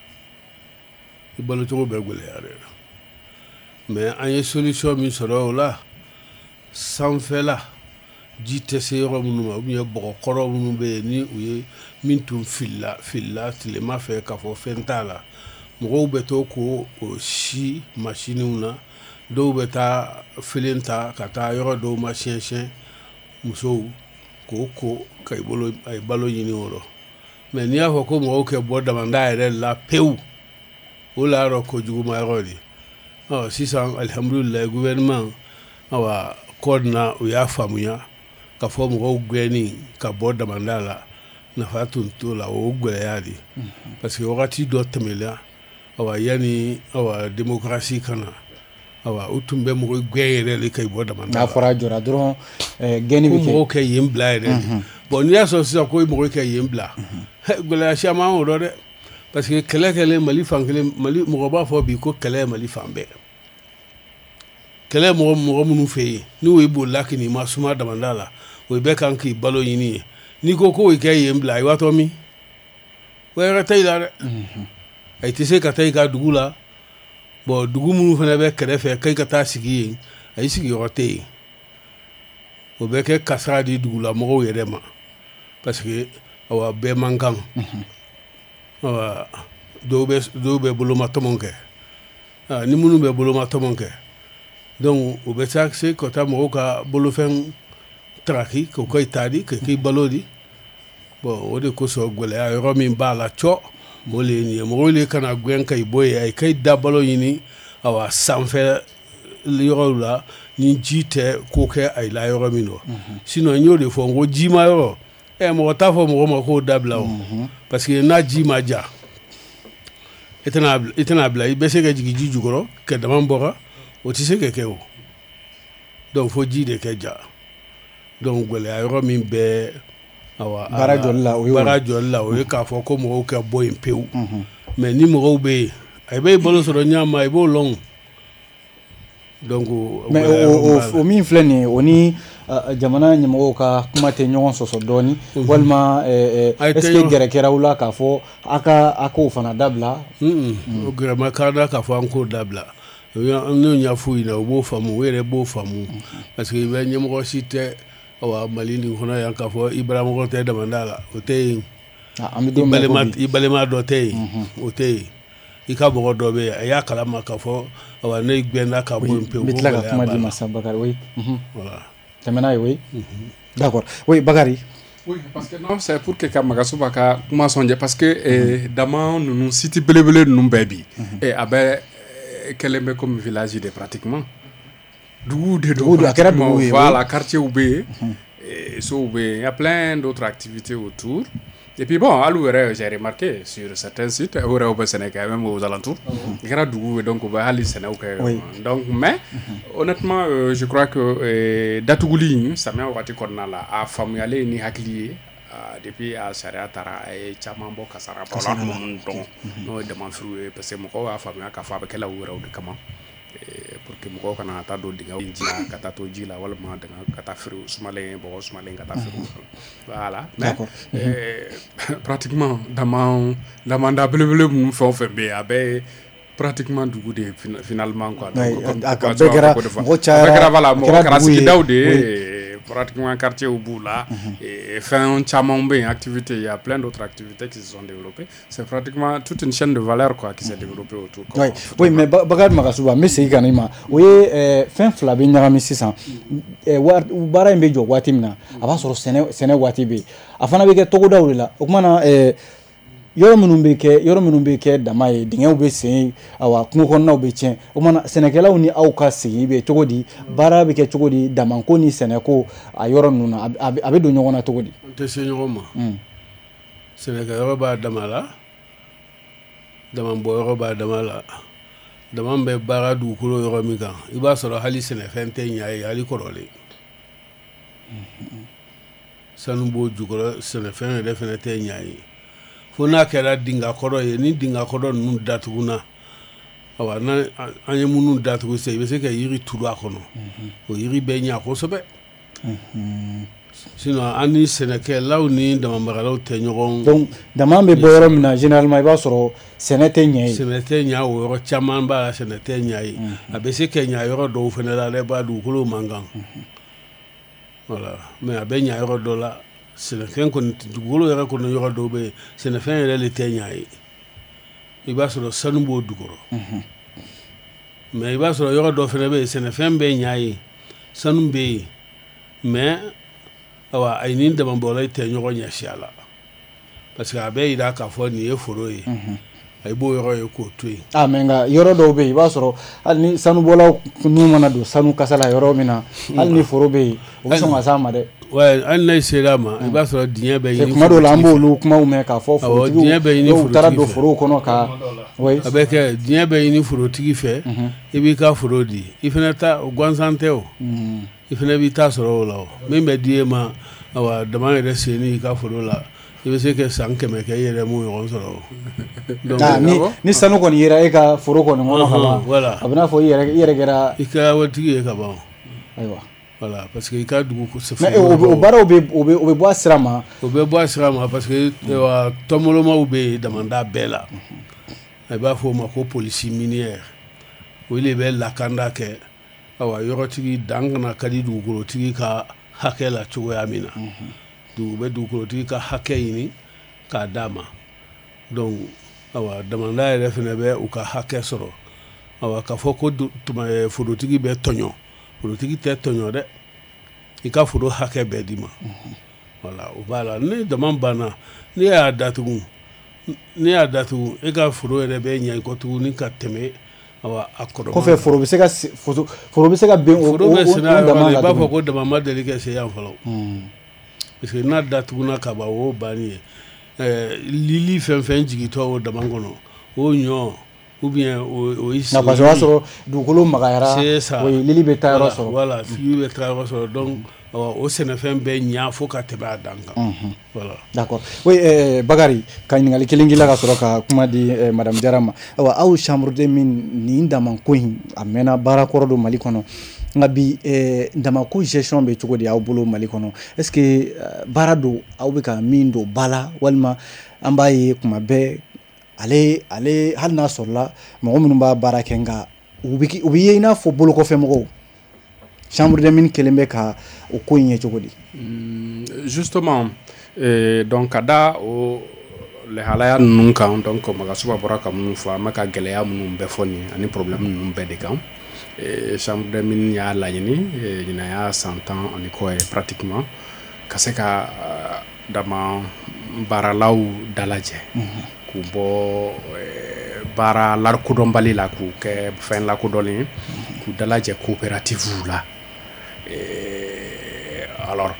i balo cogo bɛɛ gɛlɛya de la mais an ye solution min sɔrɔ o la sanfɛla ji tɛ se yɔrɔ minnu ma ou bien bɔgɔkɔrɔ minnu bɛ yen ni u ye min tun filila tilema fɛ k'a fɔ fɛn t'a la mɔgɔw bɛ to ko o si machiniw na dɔw bɛ taa filen ta ka taa yɔrɔ dɔw ma siɲɛsiɲɛ musow k'o ko ka a ye balo ɲini o rɔ mais n'i y'a fɔ ko mɔgɔw kɛ bɔ damanda yɛrɛ la pewu o la yɔrɔ kojuguma yɔrɔ de sisan alhamdulilayi gouvernement awa code na u y'a faamuya ka fɔ mɔgɔw gɛnni ka bɔ damanda la nafa tun t'o la o gɛlɛya de parce que wagati dɔ tɛmɛla awa yani awa démocratie kana awa u tun bɛ mɔgɔ gɛn yɛrɛ de ka i bɔ damanda la n'a fɔra jɔra dɔrɔn gɛnni bɛ kɛ mɔgɔw kɛ yen bila yɛrɛ de bon n'i y'a sɔrɔ sisan ko mɔgɔw kɛ yen bila gɛlɛya caman o dɔ dɛ parce que kɛlɛ kɛlen Mali fan kelen Mali mɔgɔ b'a fɔ bi ko kɛlɛ ye Mali fan bɛɛ kɛlɛ mɔgɔ minnu fɛ yen n'u ye bolila k'i ma suma damanda la o bɛɛ kan k'i balo ɲini ye n'i ko k'o kɛ yen bila i b'a tɔ min wɛrɛ tɛ i la dɛ a tɛ se ka taa i ka dugu la bon dugu minnu fana bɛ kɛrɛfɛ k'i ka taa sigi yen a y'i sigiyɔrɔ tɛ yen o bɛ kɛ kasara di dugulamɔgɔw yɛrɛ ma parce que awa bɛɛ man kan dɔw bɛ bolomatɔmɔ kɛ ni minnu bɛ bolomatɔmɔ kɛ donc o bɛ se ka taa mɔgɔw ka bolofɛn traki k'o kɛ tadi k'i balo di bon o de kosɔn gwɛlɛya yɔrɔ min b'a la cɔ o le ye nin ye mɔgɔw le kana gwɛn ka i bɔ yen a ka i da balo ɲini awa sanfɛ yɔrɔw la ni ji tɛ ko kɛ a la yɔrɔ min don sinon n y'o de fɔ n ko ji ma yɔrɔ mɔgɔ t'a fɔ mɔgɔ ma k'o dabila o parce que n'a ji ma ja i tɛna bila i bɛ se ka jigin ji jukɔrɔ ka dama bɔra o tɛ se ka kɛ o donc fo ji de kɛ ja donc gwɛlɛya yɔrɔ min bɛ baara jɔli la o ye k'a fɔ ko mɔgɔw ka bɔ yen pewu mais ni mɔgɔw bɛ yen a bɛ balo sɔrɔ ɲama i b'o lɔn donc mais o min filɛ nin ye o ni jamana ɲɛmɔgɔw ka kuma tɛ ɲɔgɔn sɔsɔ dɔɔni walima est-ce que gɛrɛ kɛra u la k'a fɔ a k'o fana dabila o gɛrɛ ma k'a da k'a fɔ an k'o dabila n'o y'a f'u ɲɛna u b'o faamu u yɛrɛ b'o faamu parce que i bɛ ɲɛmɔgɔ si tɛ Mali nin kɔnɔ yan k'a fɔ i baramɔgɔ tɛ damanda la o tɛ yen i balima dɔ tɛ yen o tɛ yen i ka mɔgɔ dɔ bɛ yen a y'a kalama k'a fɔ ne gwɛnna ka bɔ yen pewu n bɛ tila ka kuma di ma sisan Bakari oui tɛmɛna ye oui d'accord oui Bakari oui parce que non c'est pour que ka Magasuba ka kuma sɔnjɛ parce que dama ninnu site belebele ninnu bɛɛ bi a bɛ kɛlen bɛ comme village de pratiquement dugu de don pratiquement voilà quartier où bɛ so il y a plein d'autres activités autour et puis bon j'ai remarqué sur certains sites au Sénégal même aux alentours il y a dugu donc hali Sénégal donc mais honnêtement je crois que datuguli samia wakati konna la a famuyale ni hakili depuis à Sharia tara et chamambo kasara pour donc no demande fruit parce que moko a famia ka fa bakela wura de kama pour que mɔgɔw kana taa don dingɛ ji la ka taa to ji la walima ka taa feere sumalen bɔgɔ sumalen ka taa feere voilà mais pratiquement damanda belebele minnu fɛn o fɛn bɛ yen a bɛɛ pratiquement dugu de finalement quoi a bɛɛ kɛra mɔgɔ cayara mɔgɔ kɛra sigidaw de ye pratiquement quartier au bout là et fin chamam ben activité il y a plein d'autres activités qui se sont développées c'est pratiquement toute une chaîne de valeur quoi qui s'est développée autour oui mais Bakari Magasuba me segi kana ima o ye fɛn fila bɛ ɲagami sisan baara in bɛ jɔ waati min na a b'a sɔrɔ sɛnɛ waati bɛ yen a fana bɛ kɛ togodaw de la o kuma na yɔrɔ minnu bɛ kɛ dama ye dingɛw bɛ sen awa kungo kɔnɔnaw bɛ tiɲɛ o mana sɛnɛkɛlaw ni aw ka sigi bɛ cogo di baara bɛ kɛ cogo di damako ni sɛnɛko a yɔrɔ ninnu na a bɛ don ɲɔgɔn na cogo di an tɛ se ɲɔgɔn ma sɛnɛkɛyɔrɔ b'a dama la damabɔyɔrɔ b'a dama la dama bɛ baara dugukolo yɔrɔ min kan i b'a sɔrɔ hali sɛnɛfɛn tɛ ɲa ye hali kɔrɔlen sanu b'o jukɔrɔ sɛnɛfɛn yɛrɛ fana tɛ ɲa ye fo n'a kɛra dingakɔrɔ ye ni dingakɔrɔ ninnu datuguna awa an ye minnu datugu sisan i bɛ se ka yiri turu a kɔnɔ o yiri bɛ ɲa kosɛbɛ sinon an ni sɛnɛkɛlaw ni damabagalaw tɛ ɲɔgɔn donc dama bɛ bɔ yɔrɔ min na généralement i b'a sɔrɔ sɛnɛ tɛ ɲɛ ye sɛnɛ tɛ ɲa o yɔrɔ caman b'a la sɛnɛ tɛ ɲa ye a bɛ se ka ɲa yɔrɔ dɔw fana la dɛ b'a dugukolo man kan voilà mais a bɛ ɲa yɔrɔ dɔ la sɛnɛfɛn kɔni dugukolo yɛrɛ kɔnɔ yɔrɔ dɔw bɛ yen sɛnɛfɛn yɛrɛ le tɛ ɲa ye i b'a sɔrɔ sanu b'o dugukɔrɔ mais i b'a sɔrɔ yɔrɔ dɔ fana bɛ yen sɛnɛfɛn bɛ ɲa ye sanu bɛ yen mais awa a ni damabɔla tɛ ɲɔgɔn ɲɛsi a la parce que a bɛ yira k'a fɔ nin ye foro ye a b'o yɔrɔ ye k'o to yen mais nka yɔrɔ dɔw bɛ yen i b'a sɔrɔ hali ni sanubɔlaw n'u mana don sanu kasa la yɔrɔ min na hali ni foro bɛ yen o bɛ sɔn ka s'a ma dɛ hali n'a sera a ma i b'a sɔrɔ diɲɛ bɛ ɲini kuma dɔw la an b'olu kumaw mɛn k'a fɔ forotigi n'u taara don forow kɔnɔ ka a bɛ kɛ diɲɛ bɛ ɲini forotigi fɛ i b'i ka foro di i fana ta o gansan tɛ o i fana b'i ta sɔrɔ o la o min bɛ di e ma awa dama yɛrɛ sen i ka foro la i bɛ se ka san 100 kɛ i yɛrɛ m'o ɲɔgɔn sɔrɔ ni sanu kɔni yera e ka foro kɔni kɔnɔ ka ban a bɛ n'a fɔ i yɛrɛ kɛra i kɛra waritigi ye ka ban ayiwa voilà parce que i ka dugu mais o baaraw bɛ bɔ a sira ma o bɛ bɔ a sira ma parce que tɔnbɔlɔmaw bɛ yen damanda bɛɛ la a b'a fɔ o ma ko polisi minière o de bɛ lakanda kɛ awa yɔrɔtigi dan kana ka di dugukolotigi ka hakɛ la cogoya min na bɛ dugukolotigi ka hakɛ ɲini k'a d'a ma donc awa damanda yɛrɛ fana bɛ u ka hakɛ sɔrɔ awa k'a fɔ ko forotigi bɛ tɔɲɔ forotigi tɛ tɔɲɔ dɛ i ka foro hakɛ bɛɛ di ma voilà o b'a la ni dama banna ni y'a datugu e ka foro yɛrɛ bɛ ɲɛ i kɔ tuguni ka tɛmɛ a kɔrɔma kɔfɛ foro bɛ se ka ben o dama i b'a fɔ ko dama ma deli ka se yan fɔlɔ parce que n'a datuguna ka ban o banni ye lili fɛn fɛn jigitɔ o dama kɔnɔ o ɲɔ ou bien o na parce que o y'a sɔrɔ dugukolo magayara o ye lili bɛ taa yɔrɔ sɔrɔ voilà lili bɛ taa yɔrɔ sɔrɔ donc o sɛnɛfɛn bɛɛ ɲa fo ka tɛmɛ a dan kan voilà d'accord oui Bakari ka ɲininkali kelen k'i la ka sɔrɔ ka kuma di madame Jara ma aw chambre de mine nin damako in a mɛnna baara kɔrɔ don Mali kɔnɔ nka bi damako gestion bɛ cogo di aw bolo Mali kɔnɔ est-ce que baara don aw bɛ ka min don ba la walima an b'a ye kuma bɛɛ ale hali n'a sɔrɔla mɔgɔ minnu b'a baara kɛ nka u bɛ ye i n'a fɔ bolokɔfɛ mɔgɔw chambre de mine kelen bɛ ka o ko in ye cogo di justement donc ka da o lehalaya ninnu kan donc Magasuba bɔra ka minnu fɔ an bɛ ka gɛlɛya minnu bɛɛ fɔ nin ani problème ninnu bɛɛ de kan chambre de mine y'a laɲini ɲinan y'a 100 ans ani kɔ ye pratiquement ka se ka dama baaralaw dalajɛ k'u bɔ baara lakodɔnbali la k'u kɛ fɛn lakodɔnlen ye k'u dalajɛ coopérative la alors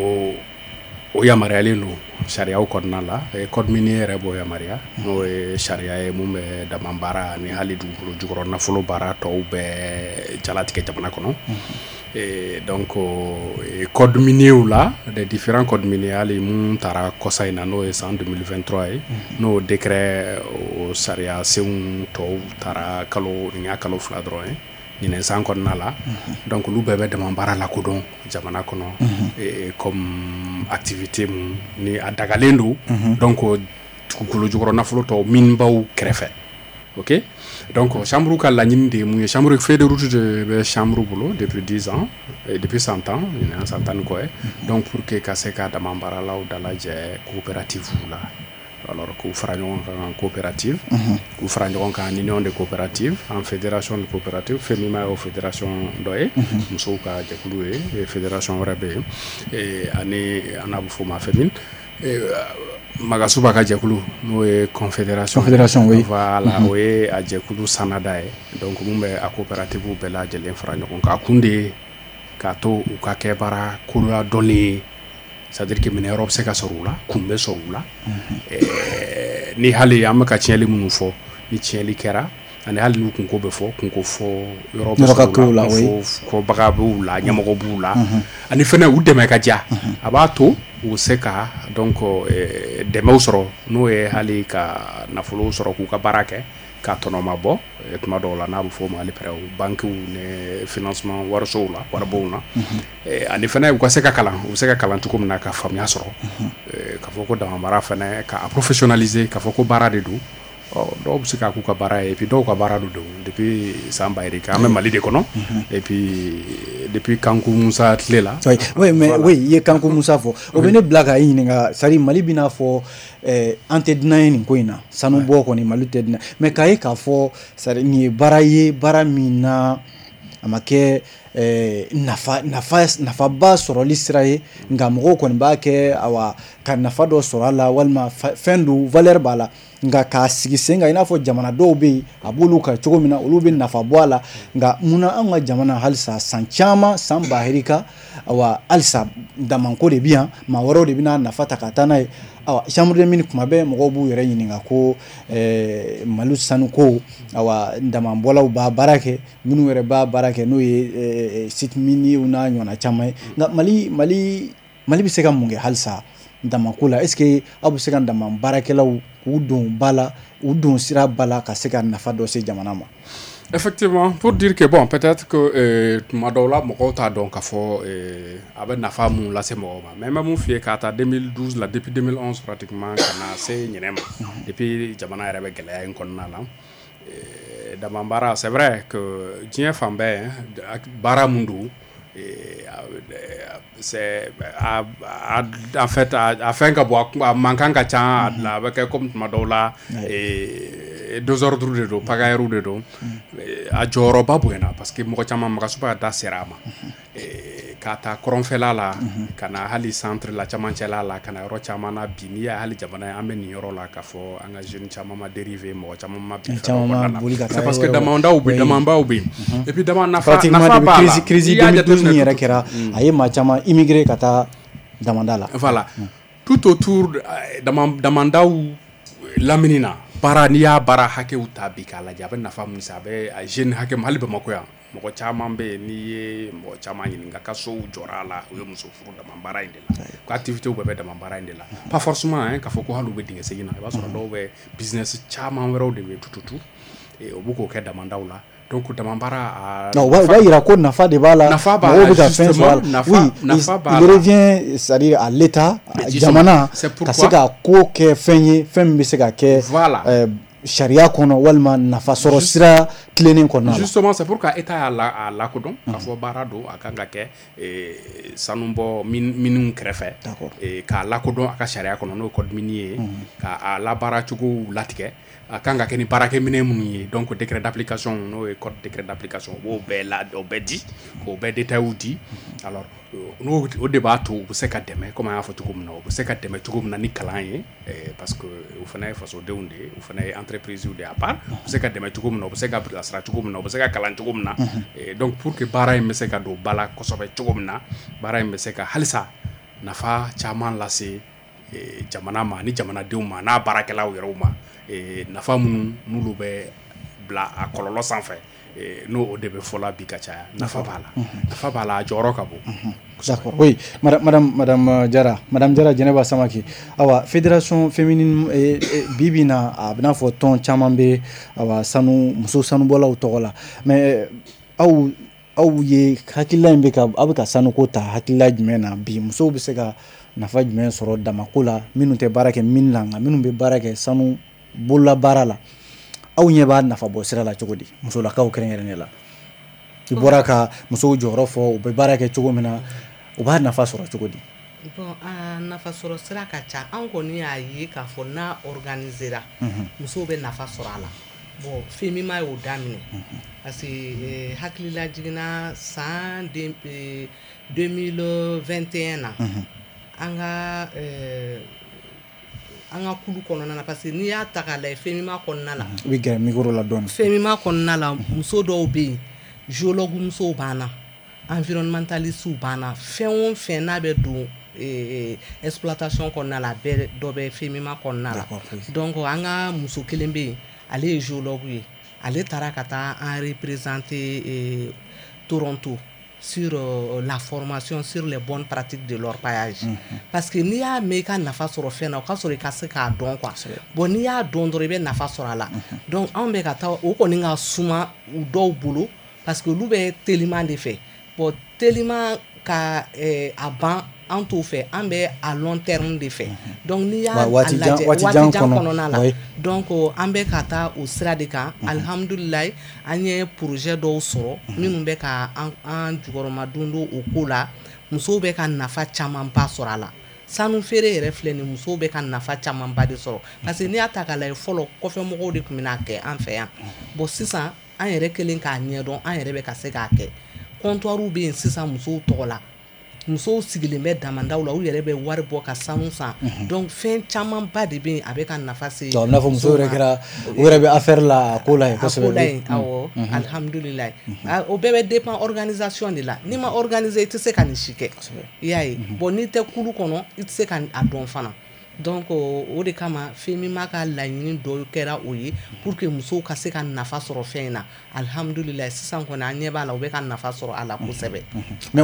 o yamaruyalen don sariyaw kɔnɔna la code minier yɛrɛ b'o yamaruya n'o ye sariya ye mun bɛ dama baara ni hali dugukolo jukɔrɔ nafolo baara tɔw bɛɛ jalatigɛ jamana kɔnɔ donc code minier la des différents codes miniers hali mun taara kɔsa in na n'o ye san 2023 ye n'o décret o sariya senw tɔw taara nin y'a kalo 2 dɔrɔn ye ɲinɛ san kɔnɔna la donc olu bɛɛ bɛ dama baara lakodɔn jamana kɔnɔ comme activité mun ni a dagalen don donc dugukolo jukɔrɔ nafolo tɔw minibaw kɛrɛfɛ ok donc chambre ka laɲini de ye mun ye chambre feuille de route de bɛ chambre bolo depuis 10 ans depuis 100 ans ɲinɛ 100 ans ni kɔ ye donc pour que ka se ka dama baaralaw dalajɛ coopérative la alors k'u fara ɲɔgɔn kan en coopérative k'u fara ɲɔgɔn kan en union de coopérative en fédération de coopérative FEMIMA o fédération dɔ ye musow ka jɛkulu ye fédération wɛrɛ bɛ yen ani an n'a bɛ fɔ o ma FEMIN Magasuba ka jɛkulu n'o ye confédération oui voilà o ye a jɛkulu sanada ye donc mun bɛ a coopérative bɛɛ lajɛlen fara ɲɔgɔn kan a kun de ye k'a to u ka kɛ baara koroya dɔnni ye c'est-à-dire que minɛyɔrɔ bɛ se ka sɔrɔ u la kun bɛ sɔrɔ u la ni hali an bɛ ka tiɲɛli minnu fɔ ni tiɲɛli kɛra ani hali n'u kunko bɛ fɔ kunko fɔ yɔrɔ bɛ sɔrɔ u la fɔbaga b'u la ɲɛmɔgɔ b'u la ani fɛnɛ u dɛmɛ ka diya a b'a to u bɛ se ka donc dɛmɛw sɔrɔ n'o ye hali ka nafolo sɔrɔ k'u ka baara kɛ k'a tɔnɔma bɔ tuma dɔw la n'a bɛ fɔ o ma hali pɛrɛ bankiw ni financement warisow la waribɔw na ani fɛnɛ u ka se ka kalan u bɛ se ka kalan cogo min na ka faamuya sɔrɔ k'a fɔ ko dama baara fɛnɛ k'a professionnaliser k'a fɔ ko baara de don dɔw bɛ se k'a k'u ka baara ye et puis dɔw ka baara don depuis san bayirika an bɛ Mali de kɔnɔ et puis depuis Kanku Musa tile la oui mais oui i ye Kanku Musa fɔ o bɛ ne bila ka i ɲininka c'est à dire Mali bɛna fɔ an tɛ dunan ye nin ko in na sanu bɔ kɔni Mali tɛ dunan mais k'a ye k'a fɔ c'est à dire nin ye baara ye baara min na a ma kɛ nafaba sɔrɔli sira ye nka mɔgɔw kɔni b'a kɛ awa ka nafa dɔ sɔrɔ a la walima fɛn don valeur b'a la nka k'a sigi sen kan i n'a fɔ jamana dɔw bɛ yen a b'olu kan cogo min na olu bɛ nafa bɔ a la nka munna an ka jamana halisa san caman san bahirika awa halisa damako de bɛ yan maa wɛrɛw de bɛna nafa ta ka taa n'a ye awa chambre de mine kuma bɛɛ mɔgɔw b'u yɛrɛ ɲininka ko Mali sanuko awa damabɔlaw b'a baara kɛ minnu yɛrɛ b'a baara kɛ n'o ye site miniers n'a ɲɔgɔnna caman ye nka Mali bɛ se ka mun kɛ halisa damako la est-ce que aw bɛ se ka dama baarakɛlaw k'u don ba la u don sira ba la ka se ka nafa dɔ se jamana ma effectivement pour dire que bon peut-être que tuma dɔw la mɔgɔw t'a dɔn k'a fɔ a bɛ nafa mun lase mɔgɔw ma mais n bɛ mun f'i ye k'a ta 2012 la depuis 2011 pratiquement ka na se ɲinɛ ma depuis jamana yɛrɛ bɛ gɛlɛya in kɔnɔna la dama baara c'est vrai que diɲɛ fan bɛɛ baara mun don c'est en fait a fɛn ka bɔ a mankan ka ca a bɛ kɛ comme tuma dɔw la désordre de don pagailleru de don a jɔyɔrɔba bonyana parce que mɔgɔ caman Magasuba da sera a ma ka taa kɔrɔnfɛla la ka na hali centre la camancɛla la ka na yɔrɔ caman na bi n'i y'a hali jamana ye an bɛ nin yɔrɔ la k'a fɔ an ka jeune caman ma dérivé mɔgɔ caman ma bi c'est parce que damandaw bɛ damanbaw bɛ et puis nafa b'a la crise 2012 yɛrɛ kɛra a ye maa caman immigré ka taa damanda la voilà tout autour damandaw lamini na baara n'i y'a baara hakɛw ta bi k'a lajɛ a bɛ nafa min se a bɛ jeune hakɛ hali Bamakɔ yan mɔgɔ caman bɛ yen n'i ye mɔgɔ caman ɲininka ka sow jɔra a la u ye muso furu dama baara in de la ko activités bɛɛ bɛ dama baara in de la pas forcément k'a fɔ ko hali u bɛ dingɛ segin na i b'a sɔrɔ dɔw bɛ business caman wɛrɛw de bɛ tututu o b'u k'o kɛ damandaw la donc dama baara o b'a yira ko nafa de b'a la mɔgɔw bɛ ka fɛn sɔrɔ a la oui il revient c'est-à-dire à l'état jamana ka se ka ko kɛ fɛn ye fɛn min bɛ se ka kɛ sariya kɔnɔ walima nafa sɔrɔ sira tilennen kɔnɔna la justement c'est pourquoi état y'a lakodɔn k'a fɔ baara don a kan ka kɛ sanubɔ minnu kɛrɛfɛ k'a lakodɔn a ka sariya kɔnɔ n'o code minier ye k'a labaara cogow latigɛ a kan ka kɛ ni baarakɛminɛ minnu ye donc décret d'application n'o ye code décret d'application o bɛɛ di k'o bɛɛ détails di alors o de b'a to u bɛ se ka dɛmɛ comme an y'a fɔ cogo min na u bɛ se ka dɛmɛ cogo min na ni kalan ye parce que u fana ye fasodenw de ye u fana ye entreprise de ye à part u bɛ se ka dɛmɛ cogo min na u bɛ se ka bilasira cogo min na u bɛ se ka kalan cogo min na donc pour que baara in bɛ se ka don ba la kosɛbɛ cogo min na baara in bɛ se ka halisa nafa caman lase jamana ma ni jamanadenw ma n'a baarakɛlaw yɛrɛw ma nafa minnu n'olu bɛ bila a kɔlɔlɔ sanfɛ n'o de bɛ fɔla bi ka caya nafa b'a la a jɔyɔrɔ ka bon d'accord oui madame Jara Jɛnɛba Samake awa fédération féminine bibi na a bɛna fɔ tɔn caman bɛ awa muso sanubɔlaw tɔgɔ la mais aw ye hakilila in aw bɛ ka sanuko ta hakilila jumɛn na bi musow bɛ se ka nafa jumɛn sɔrɔ damako la minnu tɛ baara kɛ min na nka minnu bɛ baara kɛ sanu bolola baara la aw ɲɛ b'a nafa bɔ sira la cogo di musolakaw kɛrɛnkɛrɛnnen la i bɔra ka musow jɔyɔrɔ fɔ u bɛ baara kɛ cogo min na u b'a nafa sɔrɔ cogo di bon nafa sɔrɔ sira ka ca an kɔni y'a ye k'a fɔ n'a organisera musow bɛ nafa sɔrɔ a la bon FEMIMA y'o daminɛ parce que hakilila jiginna san 2021 na an ka kulu kɔnɔna na parce que n'i y'a ta k'a lajɛ FEMIMA kɔnɔna la i bɛ gɛrɛ micro la dɔɔnin FEMIMA kɔnɔna la muso dɔw bɛ yen géologue musow b'an na environnementalistes b'an na fɛn o fɛn n'a bɛ don exploitation kɔnɔna la dɔ bɛ FEMIMA kɔnɔna la donc an ka muso kelen bɛ yen ale ye géologue ye ale taara ka taa an représenter Toronto sur la formation sur les bonnes pratiques de l'orpaillage parce que n'i y'a mɛn i ka nafa sɔrɔ fɛn na o ka sɔrɔ i ka se k'a dɔn quoi bon n'i y'a dɔn dɔrɔn i bɛ nafa sɔrɔ a la donc anw bɛ ka taa o kɔni ka suma u dɔw bolo parce que olu bɛ teliman de fɛ bon teliman ka a ban an t'o fɛ an bɛ a long terme de fɛ donc n'i y'a lajɛ waati jan kɔnɔna la donc an bɛ ka taa o sira de kan alihamudulilayi an ye projet dɔw sɔrɔ minnu bɛ ka an jukɔrɔmadon don o ko la musow bɛ ka nafa camanba sɔrɔ a la sanu feere yɛrɛ filɛ nin musow bɛ ka nafa camanba de sɔrɔ parce que n'i y'a ta k'a lajɛ fɔlɔ kɔfɛmɔgɔw de tun bɛna kɛ an fɛ yan bon sisan an yɛrɛ kelen k'a ɲɛdɔn an yɛrɛ bɛ ka se k'a kɛ comptoirs bɛ yen sisan musow tɔgɔ la musow sigilen bɛ damandaw la u yɛrɛ bɛ wari bɔ ka sanu san donc fɛn camanba de bɛ yen a bɛ ka nafa se donc n'a fɔ muso yɛrɛ kɛra u yɛrɛ bɛ affaire la a ko la yen kosɛbɛ a ko la yen awɔ alihamudulilayi o bɛɛ bɛ dépend organisation de la n'i ma organiser i tɛ se ka nin si kɛ i y'a ye bon n'i tɛ kulu kɔnɔ i tɛ se ka a dɔn fana donc o de kama FEMIMA ka laɲini dɔ kɛra o ye pour que musow ka se ka nafa sɔrɔ fɛn in na alihamudulilayi sisan kɔni an ɲɛ b'a la u bɛ ka nafa sɔrɔ a la kosɛbɛ mais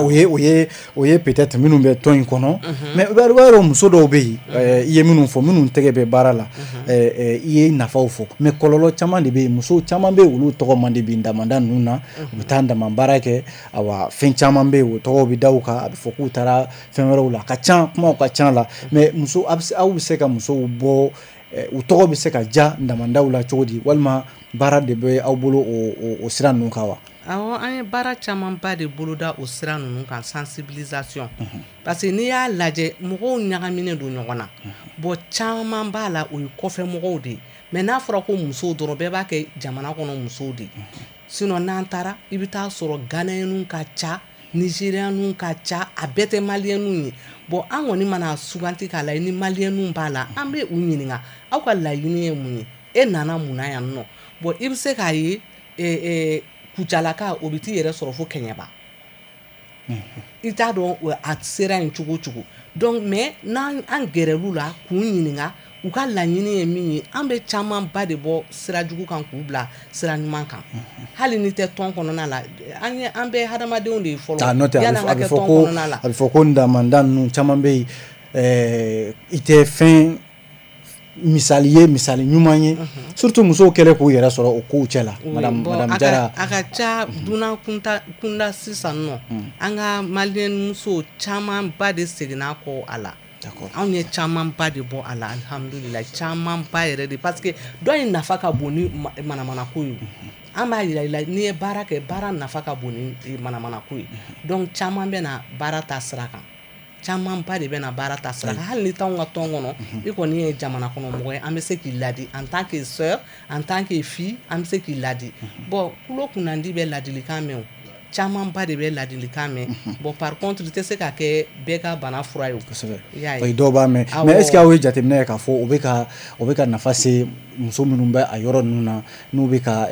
o ye peut-être minnu bɛ tɔn in kɔnɔ mais i b'a dɔn muso dɔw bɛ yen i ye minnu fɔ minnu tɛgɛ bɛ baara la i ye nafaw fɔ mais kɔlɔlɔ caman de bɛ yen musow caman bɛ yen olu tɔgɔ man di bi damanda ninnu na u bɛ taa dama baara kɛ awa fɛn caman bɛ yen o tɔgɔw bɛ da u kan a bɛ fɔ k'u taara fɛn wɛrɛw la a ka ca kumaw ka ca la mais muso aw bɛ se ka musow bɔ u tɔgɔ bɛ se ka ja damandaw la cogo di walima baara de bɛ aw bolo o sira ninnu kan wa awɔ an ye baara camanba de boloda o sira ninnu kan sensibilisation parce que n'i y'a lajɛ mɔgɔw ɲagaminen don ɲɔgɔn na bon caman b'a la o ye kɔfɛ mɔgɔw de ye mais n'a fɔra ko musow dɔrɔn bɛɛ b'a kɛ jamana kɔnɔ musow de sinon n'an taara i bɛ taa sɔrɔ Ghanaienw ka ca Nigériens ka ca a bɛɛ tɛ maliyɛnw ye bon an kɔni mana suganti k'a la ni maliyɛnw b'a la an bɛ u ɲininka aw ka laɲini ye mun ye e nana mun na yan nɔ bon i bɛ se k'a ye kucalaka o bɛ t'i yɛrɛ sɔrɔ fo kɛɲɛba i t'a dɔn a sera yen cogo cogo donc mais n'an gɛrɛl'u la k'u ɲininka u ka laɲini ye min ye an bɛ camanba de bɔ sira jugu kan k'u bila sira ɲuman kan hali ni tɛ tɔn kɔnɔna la an bɛ hadamadenw de ye fɔlɔ yanni an ka kɛ tɔn kɔnɔna la. A bɛ fɔ ko ndamanda ninnu caman bɛ yen i tɛ fɛn misali ɲuman ye surtout musow kɛlɛ k'u yɛrɛ sɔrɔ o kow cɛ la madame Jara. A ka ca dunan kunda sisan nɔ an ka maliyɛn muso camanba de seginna kɔ a la. Anw ye camanba de bɔ a la alhamdulillah camanba yɛrɛ de parce que dɔ in nafa ka bon ni manamanako ye an b'a yira i la n'i ye baara kɛ baara nafa ka bon ni manamanako ye donc caman bɛ na baara ta sira kan camanba de bɛ na baara ta sira kan hali ni t'anw ka tɔn kɔnɔ i kɔni ye jamana kɔnɔ mɔgɔ ye an bɛ se k'i ladi en tant que sœur en tant que fille an bɛ se k'i ladi bon kulo kunnandi bɛ ladilikan mɛn o camanba de bɛ ladilikan mɛn bon par contre i tɛ se ka kɛ bɛɛ ka bana fura ye o kosɛbɛ dɔw b'a mɛn mais est ce que aw ye jateminɛ ye k'a fɔ o bɛ ka nafa se muso minnu bɛ a yɔrɔ ninnu na n'u bɛ ka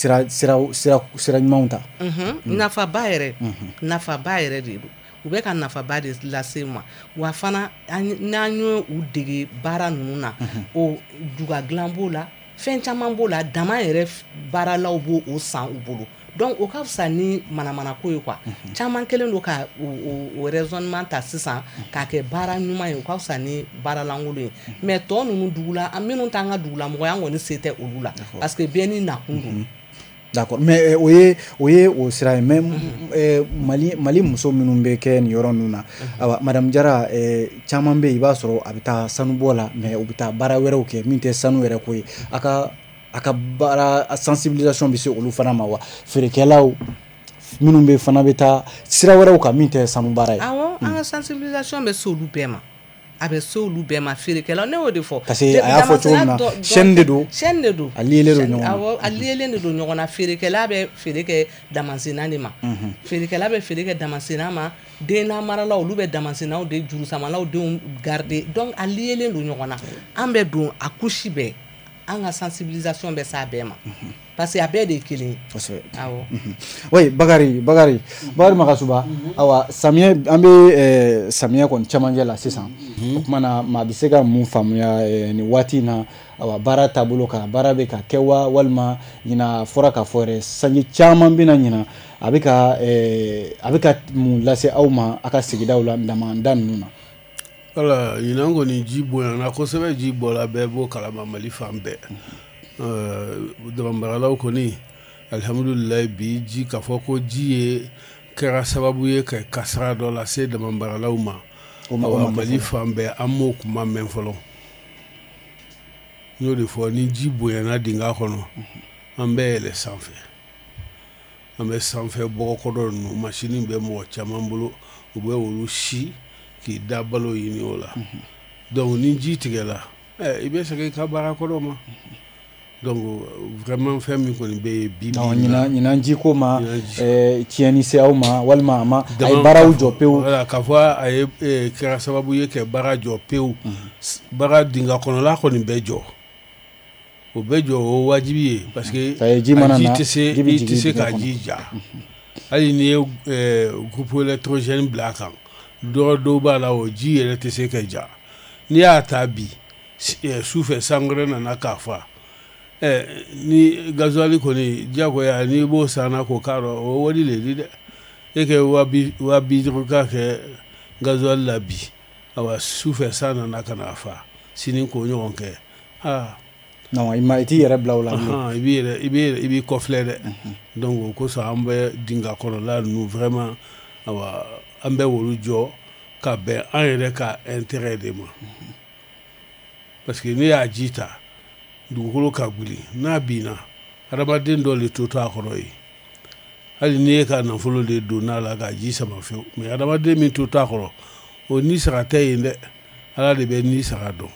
sira ɲumanw ta nafaba yɛrɛ de don u bɛ ka nafaba de lase ma wa fana n'an ye u dege baara ninnu na o juga dilan b'o la fɛn caman b'o la dama yɛrɛ baaralaw b'o san u bolo donc o ka fisa ni manamanako ye quoi caman kelen don ka o raisonnement ta sisan k'a kɛ baara ɲuman ye o ka fisa ni baara lankolon ye mais tɔ ninnu dugula minnu t'an ka dugulamɔgɔ an kɔni se tɛ olu la parce que bɛɛ ni nakun don. D'accord mais o ye o sira ye mais Mali muso minnu bɛ kɛ nin yɔrɔ ninnu na awa madame Jara caman bɛ yen i b'a sɔrɔ a bɛ taa sanubɔ la mais u bɛ taa baara wɛrɛw kɛ min tɛ sanu yɛrɛ ko ye a ka baara sensibilisation bɛ se olu fana ma wa feerekɛlaw minnu bɛ fana bɛ taa sira wɛrɛw kan min tɛ sanu baara ye. Awɔ an ka sensibilisation bɛ se olu bɛɛ ma a bɛ se olu bɛɛ ma feerekɛlaw ne y'o de fɔ. parce que a y'a fɔ cogo min na chaîne de don a lielen don ɲɔgɔn na. Awɔ a lielen de don ɲɔgɔn na feerekɛla bɛ feere kɛ damansinna de ma feerekɛla bɛ feere kɛ damansinna ma den namaralaw olu bɛ damansinnaw de jurusamalaw denw garder donc a lielen don ɲɔgɔn na an bɛ don a couche bɛɛ an ka sensibilisation bɛ s'a bɛɛ ma parce que a bɛɛ de ye kelen ye. Kosɛbɛ. Awɔ. Oui Bakari Makasuba awa samiyɛ an bɛ samiyɛ kɔni camancɛ la sisan o kuma na maa bɛ se ka mun faamuya nin waati in na awa baara taabolo kan baara bɛ ka kɛ wa walima ɲina fɔra k'a fɔ yɛrɛ sanji caman bɛna ɲina a bɛ ka mun lase aw ma a ka sigidaw la damanda ninnu na. Voilà, ɲinan kɔni ji bonyana kosɛbɛ ji bɔra bɛɛ b'o kalama Mali fan bɛɛ damanbaralaw kɔni alhamdulilayi bi ji k'a fɔ ko ji ye kɛra sababu ye ka kasara dɔ lase damanbaralaw ma Mali fan bɛɛ an m'o kuma mɛn fɔlɔ n y'o de fɔ ni ji bonyana dingɛ kɔnɔ an bɛ yɛlɛ sanfɛ an bɛ sanfɛ bɔgɔkɔdɔ ninnu masini bɛ mɔgɔ caman bolo u bɛ olu si k'i da balo ɲini o la donc ni ji tigɛla i bɛ segin i ka baara kɔrɔ ma donc vraiment fɛn min kɔni bɛ yen bi ɲinan ji ko ma tiɲɛni se aw ma walima a ye baaraw jɔ pewu k'a fɔ a ye kɛra sababu ye ka baara jɔ pewu baara dingɛ kɔnɔla kɔni bɛ jɔ o bɛ jɔ o wajibi ye parce que ji tɛ se ka ji ja hali n'i ye groupe électrogène bila a kan dɔw b'a la o ji yɛrɛ tɛ se ka ja n'i y'a ta bi sufɛ san wɛrɛ nana k'a fa ni gasoil kɔni diyagoya n'i b'o sanna k'o k'a rɔ o wari le di dɛ e ka 250 k'a kɛ gasoil la bi awa sufɛ san nana ka na fa sini k'o ɲɔgɔn kɛ non i t'i yɛrɛ bila o la i b'i kɔfilɛ dɛ donc o kosɔn an bɛ dingɛ kɔnɔla ninnu vraiment awa an bɛ wolu jɔ ka bɛn an yɛrɛ ka intérêt de ma parce que n'i y'a ji ta dugukolo ka guli n'a binna hadamaden dɔ de to a kɔrɔ ye hali n'i ye ka nafolo de don n'a la ka ji sama fewu mais hadamaden min to a kɔrɔ o ni saga tɛ yen dɛ ala de bɛ ni saga dɔn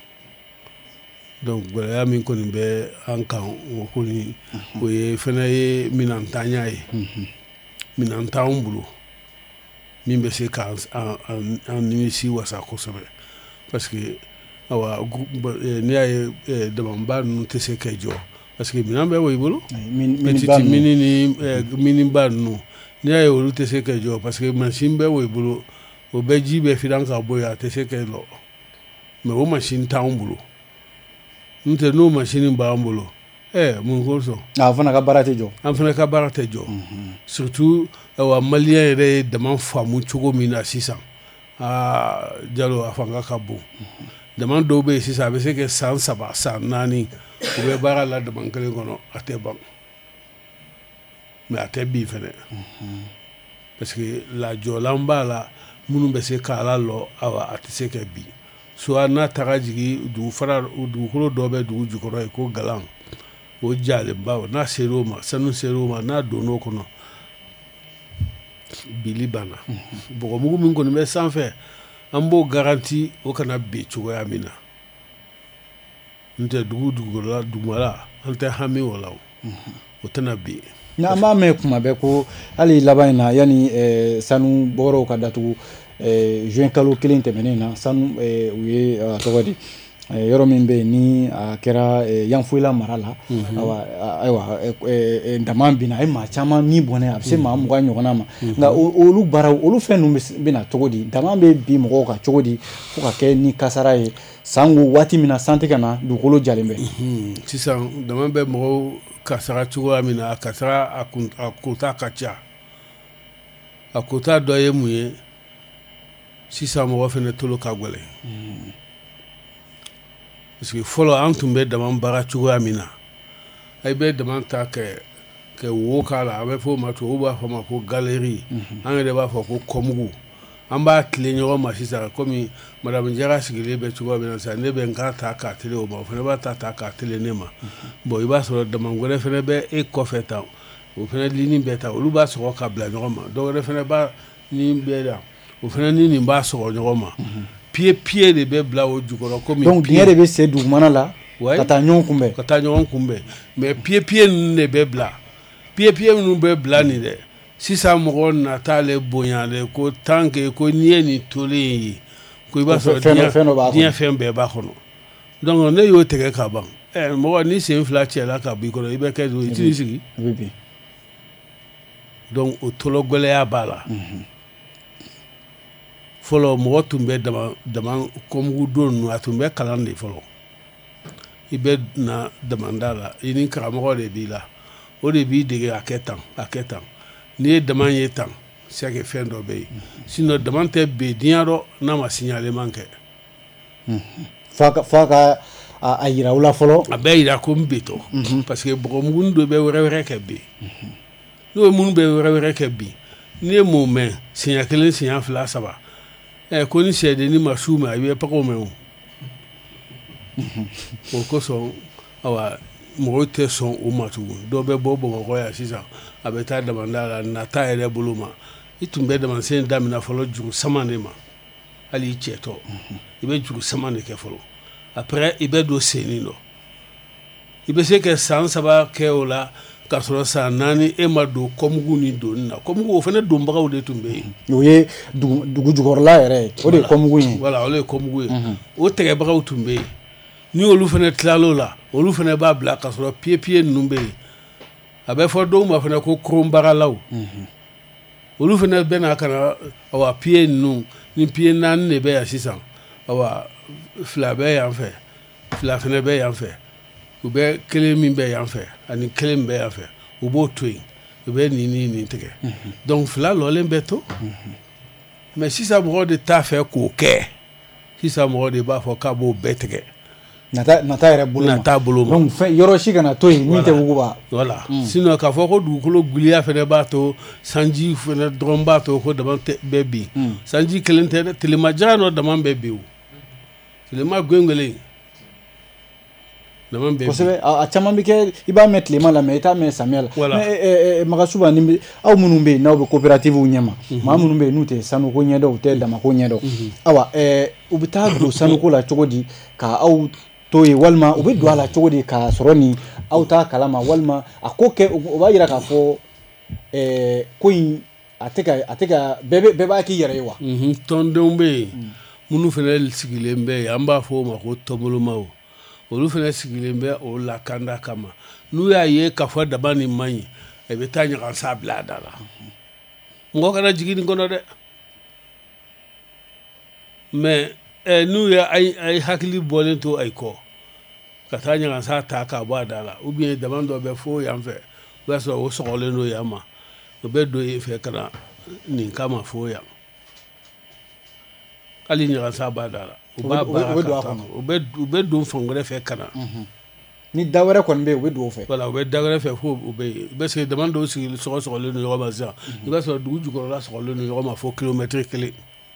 donc gɛlɛya min kɔni bɛ an kan o kɔni o ye fɛnɛ ye minantanya ye minan t'anw bolo min bɛ se k'an nimisi wasa kosɛbɛ parce que awa n'i y'a ye damaba ninnu tɛ se ka jɔ parce que minɛn bɛ wo i bolo petite mini ni miniba ninnu n'i y'a ye olu tɛ se ka jɔ parce que machine bɛ wo i bolo o bɛ ji bɛ filan ka bɔ yen a tɛ se ka jɔ mais o machine t'anw bolo n'o tɛ n'o machine b'an bolo mun ko sɔn an fana ka baara tɛ jɔ an fana ka baara tɛ jɔ surtout awa maliyɛn yɛrɛ ye dama faamu cogo min na sisan Jalo a fanga ka bon dama dɔw bɛ yen sisan a bɛ se ka san 3 san 4 u bɛ baara la dama kelen kɔnɔ a tɛ ban mais a tɛ bin fɛnɛ parce que lajɔlan b'a la minnu bɛ se k'a la lɔ awa a tɛ se ka bin soit n'a taga jigin dugukolo dɔ bɛ dugu jukɔrɔ ye ko galan o jalenba n'a ser'o ma sanu ser'o ma n'a donn'o kɔnɔ bili banna bɔgɔmugu min kɔni bɛ sanfɛ an b'o garanti o kana bin cogoya min na n tɛ dugumala an tɛ hami o la o tɛna bin an b'a mɛn kuma bɛɛ ko hali laban in na yanni sanu bɔrɔw ka datugu juin kalo 1 tɛmɛnen na sanu u ye tɔgɔ di yɔrɔ min bɛ yen ni a kɛra Yanfoyila mara la ayiwa dama binna a ye maa caman ni bɔnɛ a bɛ se maa 20 ɲɔgɔnna ma nka olu baaraw olu fɛn ninnu bɛ na cogo di dama bɛ bin mɔgɔw kan cogo di fo ka kɛ ni kasara ye sango waati min na san tɛ ka na dugukolo jalen bɛ sisan dama bɛ mɔgɔw kasara cogoya min na a kasara a kota ka ca a kota dɔ ye mun ye sisan mɔgɔ fɛnɛ tolo ka gɛlɛn parce que fɔlɔ an tun bɛ dama baara cogoya min na a bɛ dama ta kɛ wo k'a la a bɛ fɔ o ma tubabuw b'a fɔ ma ko galerie an yɛrɛ b'a fɔ ko kɔmugu an b'a tile ɲɔgɔn ma sisan komi madame Jara sigilen bɛ cogoya min na sisan ne bɛ n ka ta k'a tele o ma o fana b'a ta k'a tele ne ma bon i b'a sɔrɔ dama wɛrɛ fana bɛ e kɔfɛ tan o fana lini bɛ ta olu b'a sɔgɔ ka bila ɲɔgɔn ma dɔ wɛrɛ fana b'a ni bɛ da o fana ni nin b'a sɔgɔ ɲɔgɔn ma pied de bɛ bila o jukɔrɔ komi donc dingɛ de bɛ se dugumana la ka taa ɲɔgɔn kunbɛn mais pied ninnu de bɛ bila pied minnu bɛ bila nin dɛ sisan mɔgɔ nat'ale bonya dɛ ko tant que ko n'i ye nin tolen ye ko i b'a sɔrɔ diɲɛ fɛn bɛɛ b'a kɔnɔ donc ne y'o tigɛ ka ban mɔgɔ ni sen 2 cɛla ka b'i kɔrɔ i bɛ kɛ don i t'i sigi donc o tologɛlɛya b'a la fɔlɔ mɔgɔ tun bɛ dama kɔmugu don ninnu a tun bɛ kalan de fɔlɔ i bɛ na damanda la i ni karamɔgɔ de b'i la o de b'i dege a kɛ tan n'i ye dama ye tan c'est que fɛn dɔ bɛ yen sinon dama tɛ ben diɲɛ rɔ n'a ma signalement kɛ f'a ka a yira u la fɔlɔ a bɛ yira ko n betɔ parce que bɔgɔmugu dɔ bɛ wɛrɛ kɛ ben n'o ye minnu bɛ wɛrɛ kɛ ben n'i ye mun mɛn siɲɛ 1 siɲɛ 2 3 ko ni sɛdenni ma s'u ma i bɛ pagaw mɛn o kosɔn awa mɔgɔw tɛ sɔn o ma tugun dɔw bɛ bɔ Bamakɔ yan sisan a bɛ taa damanda la nata yɛrɛ bolo ma i tun bɛ damasen daminɛ fɔlɔ juru sama de ma hali i cɛtɔ i bɛ juru sama de kɛ fɔlɔ après i bɛ don senni dɔ i bɛ se ka san 3 kɛ o la k'a sɔrɔ san 4 e ma don kɔmugu ni donni na kɔmugu o fana donbagaw de tun bɛ yen o ye dugu jukɔrɔla yɛrɛ o de ye kɔmugu ye voilà o de ye kɔmugu ye o tɛgɛbagaw tun bɛ yen ni olu fana tilal'o la olu fana b'a bila k'a sɔrɔ pied ninnu bɛ yen a bɛ fɔ dɔw ma fana ko koronbagalaw olu fana bɛ na ka na awa pied ninnu ni pied 4 de bɛ yan sisan awa 2 bɛ yan fɛ 2 fana bɛ yan fɛ u bɛ 1 min bɛ yan fɛ ani 1 min bɛ yan fɛ u b'o to yen u bɛ nin tigɛ donc 2 lɔlen bɛ to mais sisan mɔgɔw de t'a fɛ k'o kɛ sisan mɔgɔw de b'a fɔ k'a b'o bɛɛ tigɛ nata yɛrɛ bolo ma donc yɔrɔ si kana to yen min tɛ wuguba voilà sinon k'a fɔ ko dugukolo giliya fana b'a to sanji fana dɔrɔn b'a to ko dama bɛ bin sanji kelen tɛ dɛ tilemaja nɔ dama bɛ bin o tilema gwengwelen dama bɛ bin kosɛbɛ a caman bɛ kɛ i b'a mɛn tilema la mais i t'a mɛn samiya la mais Magasuba ni aw minnu bɛ yen n'aw bɛ coopérative ɲɛma maa minnu bɛ yen n'u tɛ sanuko ɲɛdɔn u tɛ damako ɲɛdɔn awa u bɛ taa don sanuko la cogo di ka aw to ye walima u bɛ don a la cogo di k'a sɔrɔ ni aw t'a kalama walima a ko kɛ o b'a jira k'a fɔ ko in a tɛ ka bɛɛ b'a k'i yɛrɛ ye wa tɔndenw bɛ yen minnu fana sigilen bɛ yen an b'a fɔ o ma ko tɔnbolomaw olu fana sigilen bɛ o lakanda kama n'u y'a ye k'a fɔ daba nin man ɲi i bɛ taa ɲagansa bila a da la mɔgɔ kana jigin nin kɔnɔ dɛ mais n'u ye ay hakili bɔlen to ay kɔ ka taa ɲagansa ta k'a bɔ a da la ou bien dama dɔ bɛ fo yan fɛ o b'a sɔrɔ o sɔgɔlen do yan ma o bɛ don yen fɛ ka na nin kama fo yan hali ɲagansa b'a da la u b'a baara ka taa u bɛ don fan wɛrɛ fɛ ka na ni da wɛrɛ kɔni bɛ yen u bɛ don o fɛ voilà u bɛ da wɛrɛ fɛ fo u bɛ yen parce que dama dɔw sigi sɔgɔlen do ɲɔgɔn ma sisan i b'a sɔrɔ dugu jukɔrɔla sɔgɔlen do ɲɔgɔn ma fo kilomɛtiri 1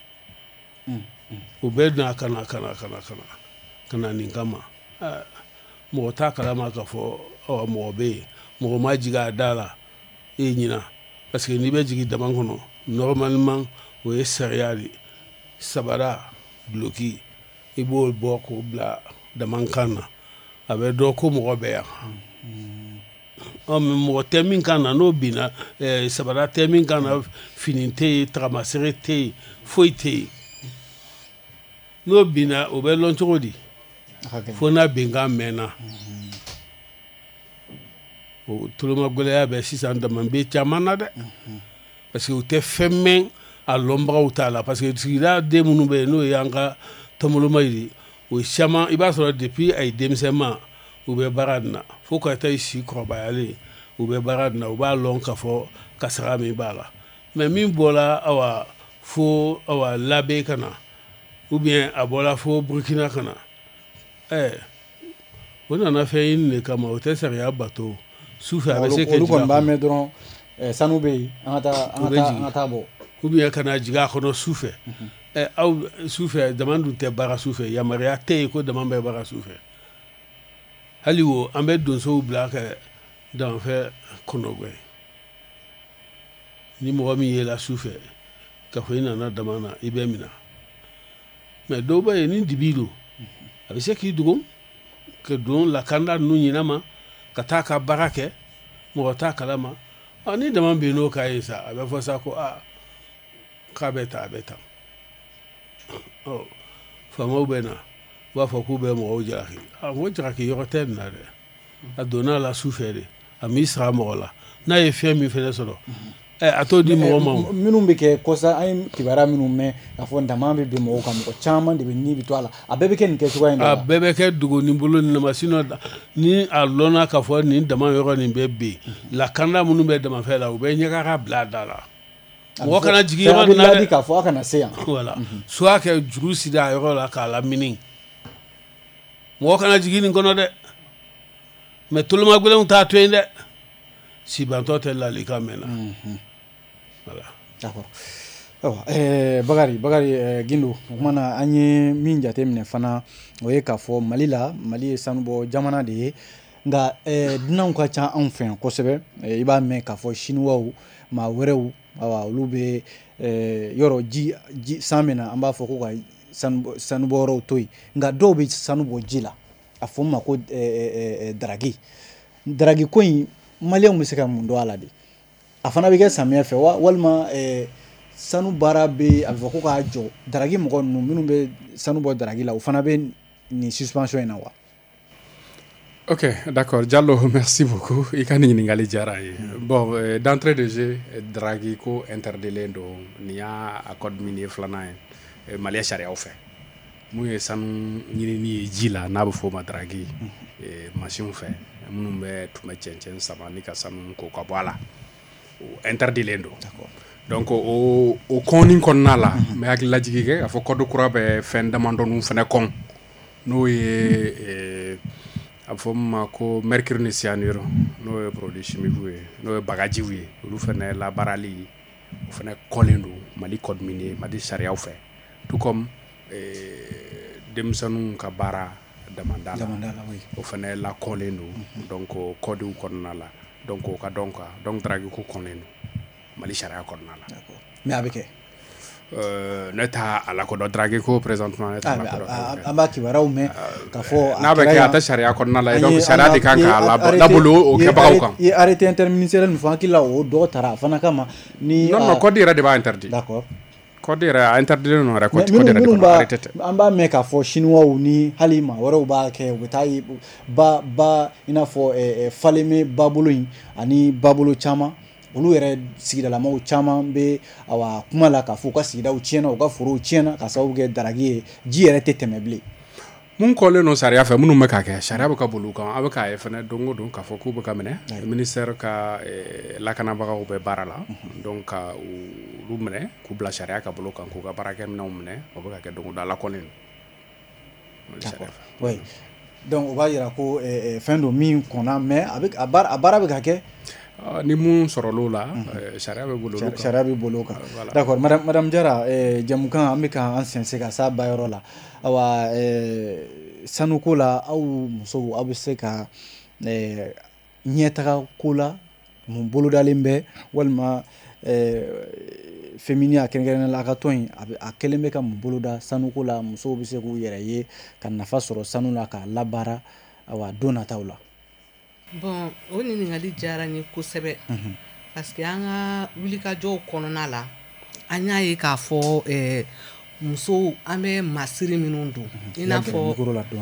u bɛ na ka na nin kama mɔgɔ t'a kalama k'a fɔ mɔgɔ bɛ yen mɔgɔ ma jigin a da la e ɲina parce que n'i bɛ jigin dama kɔnɔ normalement o ye sariya de sabara duloki i b'o bɔ k'o bila dama kan na a bɛ dɔn ko mɔgɔ bɛ yan mais mɔgɔ tɛ min kan na n'o binna sabara tɛ min kan na fini tɛ yen tagamasere tɛ yen foyi tɛ yen n'o binna o bɛ lɔn cogo di fo n'a binkan mɛnna o tulomagɛlɛya bɛ sisan dama bɛ caman na dɛ parce que u tɛ fɛn mɛn a lɔnbagaw t'a la parce que sigida den minnu bɛ yen n'o ye an ka tɔnboloma ye o caman i b'a sɔrɔ depuis a ye denmisɛn ma u bɛ baara nin na fo ka taa si kɔrɔbayalen u bɛ baara nin na u b'a lɔn k'a fɔ kasara min b'a la mais min bɔra awa fo awa labɛn ka na ou bien a bɔra fo Burkina ka na o nana fɛn ɲini de kama o tɛ sariya bato sufɛ a bɛ se kɛ olu kɔni b'a mɛn dɔrɔn sanu bɛ yen an ka taa bɔ ou bien ka na jigin a kɔnɔ sufɛ aw sufɛ dama dun tɛ baara sufɛ yamaruya tɛ yen ko dama bɛ baara sufɛ hali o an bɛ donsow bila kɛ damafɛ kɔnɔgɔ ye ni mɔgɔ min yela sufɛ k'a fɔ i nana dama na i bɛ minɛ mais dɔw bɛ yen ni dibi don a bɛ se k'i dogo ka don lakanda ninnu ɲinɛ ma ka taa ka baara kɛ mɔgɔ t'a kalama ni dama bɛ yen n'o k'a ye sa a bɛ fɔ sa ko k'a bɛ tan a bɛ tan faamaw bɛ na u b'a fɔ k'u bɛ mɔgɔw jalaki n ko jalaki yɔrɔ tɛ nin na dɛ a donna la sufɛ de a m'i sara mɔgɔ la n'a ye fɛn min fɛnɛ sɔrɔ a t'o di mɔgɔ ma minnu bɛ kɛ kɔsa an ye kibaruya minnu mɛn k'a fɔ dama bɛ bin mɔgɔw kan mɔgɔ caman de bɛ ni bɛ to a la a bɛɛ bɛ kɛ nin kɛcogoya in de la a bɛɛ bɛ kɛ dogoni bolo nin ma sinon ni a lɔnna k'a fɔ nin dama yɔrɔ nin bɛ bin lakanda minnu bɛ damafɛ la u bɛ ɲɛgaka bila a da la mɔgɔ kana jigin yɔrɔ nin na dɛ k'a fɔ a kana se yan voilà soit kɛ juru siri a yɔrɔ la k'a lamini mɔgɔ kana jigin nin kɔnɔ dɛ mais tolomagɛlɛnw t'a to yen dɛ sibantɔ tɛ lalika mɛn na voilà d'accord Bakari Gindo o kumana an ye min jateminɛ fana o ye k'a fɔ Mali ye sanubɔ jamana de ye nka dunanw ka ca anw fɛ yan kosɛbɛ i b'a mɛn k'a fɔ Chinois maa wɛrɛw olu bɛ yɔrɔ ji san min na an b'a fɔ ko ka sanubɔ yɔrɔw to yen nka dɔw bɛ sanu bɔ ji la a fɔ ma ko daragi ko in maliyɛnw bɛ se ka mun dɔn a la de a fana bɛ kɛ samiyɛ fɛ walima sanu baara bɛ a bɛ fɔ ko k'a jɔ daragi mɔgɔ ninnu minnu bɛ sanu bɔ daragi la o fana bɛ nin suspension in na wa. Ok, d'accord. Diallo, merci beaucoup. I ka nin ɲininkali diyara ye. Bon, d'entrée de jeu, daragi ko interdilen don nin y'a code min ye filanan ye Maliya sariyaw fɛ. Mun ye sanu ɲinini ye ji la n'a bɛ fɔ o ma daragi mansinw fɛ minnu bɛ tun bɛ cɛncɛn sama ni ka sanu ko ka bɔ a la o interdilen don. Donc o kɔnni kɔnɔna la n bɛ hakililajigi kɛ k'a fɔ code kura bɛ fɛn damadɔninw fɛnɛ kɔn n'o ye a bɛ fɔ min ma ko mercure ni cyanure n'o ye produit chimique ye n'o ye bagajiw ye olu fɛnɛ labaarali o fɛnɛ kɔlen don Mali code minier Mali sariyaw fɛ tout comme denmisɛnninw ka baara damanda la o fɛnɛ lakɔlen don donc code kɔnɔna la donc o ka dɔn quoi donc daragi ko kɔnnen don Mali sariya kɔnɔna la mais a bɛ kɛ ne t'a ala ko dɔ draguer ko présentement ne t'a ala ko dɔ an b'a kibaruyaw mɛn k'a fɔ n'a bɛ kɛ a tɛ sariya kɔnɔna la donc sariya de kan k'a labolo o kɛbagaw kan. i ye arrêté interministériel min fɔ an hakili la o dɔw taara a fana kama ni. non code yɛrɛ de b'a interdit. d'accord. code yɛrɛ a interdit non yɛrɛ code yɛrɛ de kɔnɔ arrêté tɛ. an b'a mɛn k'a fɔ chinois ni hali maa wɛrɛw b'a kɛ u bɛ taa ba i n'a fɔ Falémé babolo in ani babolo caman olu yɛrɛ sigidalamaw caman bɛ kuma la k'a fɔ u ka sigidaw tiɲɛna u ka forow tiɲɛna ka sababu kɛ daragi ye ji yɛrɛ tɛ tɛmɛ bilen. mun kɔlen don sariya fɛ minnu bɛ k'a kɛ sariya bɛ ka bolo u kan a bɛ k'a ye fɛnɛ don o don k'a fɔ k'u bɛ ka minɛ ministère ka lakanabagaw bɛ baara la donc ka olu minɛ k'u bila sariya ka bolo kan k'u ka baarakɛminɛnw minɛ o bɛ ka kɛ don o don a lakɔlen don. donc o b'a yira ko fɛn don min kɔnna mais a baara bɛ ka kɛ. ni mun sɔrɔl'o la sariya bɛ bolo kan. sariya bɛ bolo kan. d'accord madame Jara jamukan an bɛ k'an sɛnsɛn ka s'a bayɔrɔ la awa sanuko la aw musow aw bɛ se ka ɲɛtaga ko la mun bolodalen bɛ walima féminin a kɛrɛnkɛrɛnnen la a ka tɔn in a kɛlen bɛ ka mun boloda sanuko la musow bɛ se k'u yɛrɛ ye ka nafa sɔrɔ sanu la k'a labaara awa don nataw la. bon o ɲininkali diyara n ye kosɛbɛ parce que an ka wulikajɔw kɔnɔna la an y'a ye k'a fɔ musow an bɛ masiri minnu don i n'a fɔ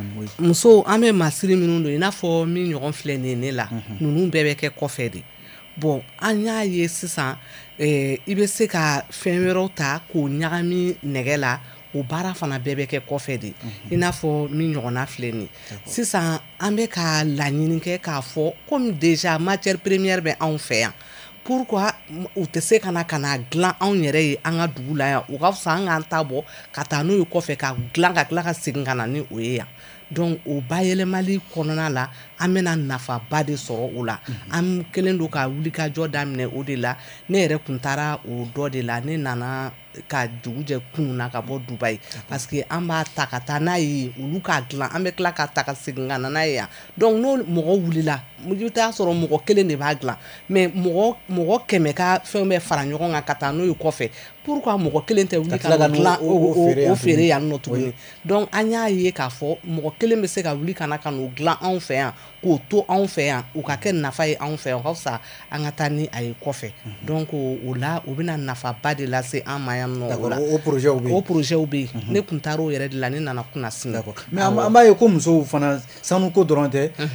musow an bɛ masiri minnu don i n'a fɔ min ɲɔgɔn filɛ nin ye ne la ninnu bɛɛ bɛ kɛ kɔfɛ de bon an y'a ye sisan i bɛ se ka fɛn wɛrɛw ta k'o ɲagami nɛgɛ la o baara fana bɛɛ bɛ kɛ kɔfɛ de i n'a fɔ min ɲɔgɔnna filɛ nin sisan an bɛ ka laɲini kɛ k'a fɔ comme déjà matière première bɛ anw fɛ yan pourquoi u tɛ se ka na dilan anw yɛrɛ ye an ka dugu la yan u ka fisa an k'an ta bɔ ka taa n'o ye kɔfɛ ka dilan ka tila ka segin ka na ni o ye yan donc o bayɛlɛmali kɔnɔna la an bɛna nafaba de sɔrɔ o la an kɛlen don ka wulikajɔ daminɛ o de la ne yɛrɛ kun taara o dɔ de la ne nana ka dugu jɛ kunun na ka bɔ Dubaï parce que an b'a ta ka taa n'a ye olu k'a dilan an bɛ tila ka ta ka segin ka na n'a ye yan donc n'o mɔgɔ wulila i bɛ taa sɔrɔ mɔgɔ kelen de b'a dilan mais mɔgɔ 100 ka fɛn bɛ fara ɲɔgɔn kan ka taa n'o ye kɔfɛ pourquoi mɔgɔ kelen tɛ wuli ka dilan o feere yan nɔ tuguni donc an y'a ye k'a fɔ mɔgɔ kelen bɛ se ka wuli ka na ka n'o dilan anw fɛ yan k'o to anw fɛ yan u ka kɛ nafa ye anw fɛ yan o ka fisa an ka taa ni a ye kɔfɛ donc o la o bɛna nafaba de lase an ma yan nɔ o la o projet bɛ yen ne kun taara o yɛrɛ de la ne nana kunnasini mais an b'a ye ko musow fana sanuko dɔrɔn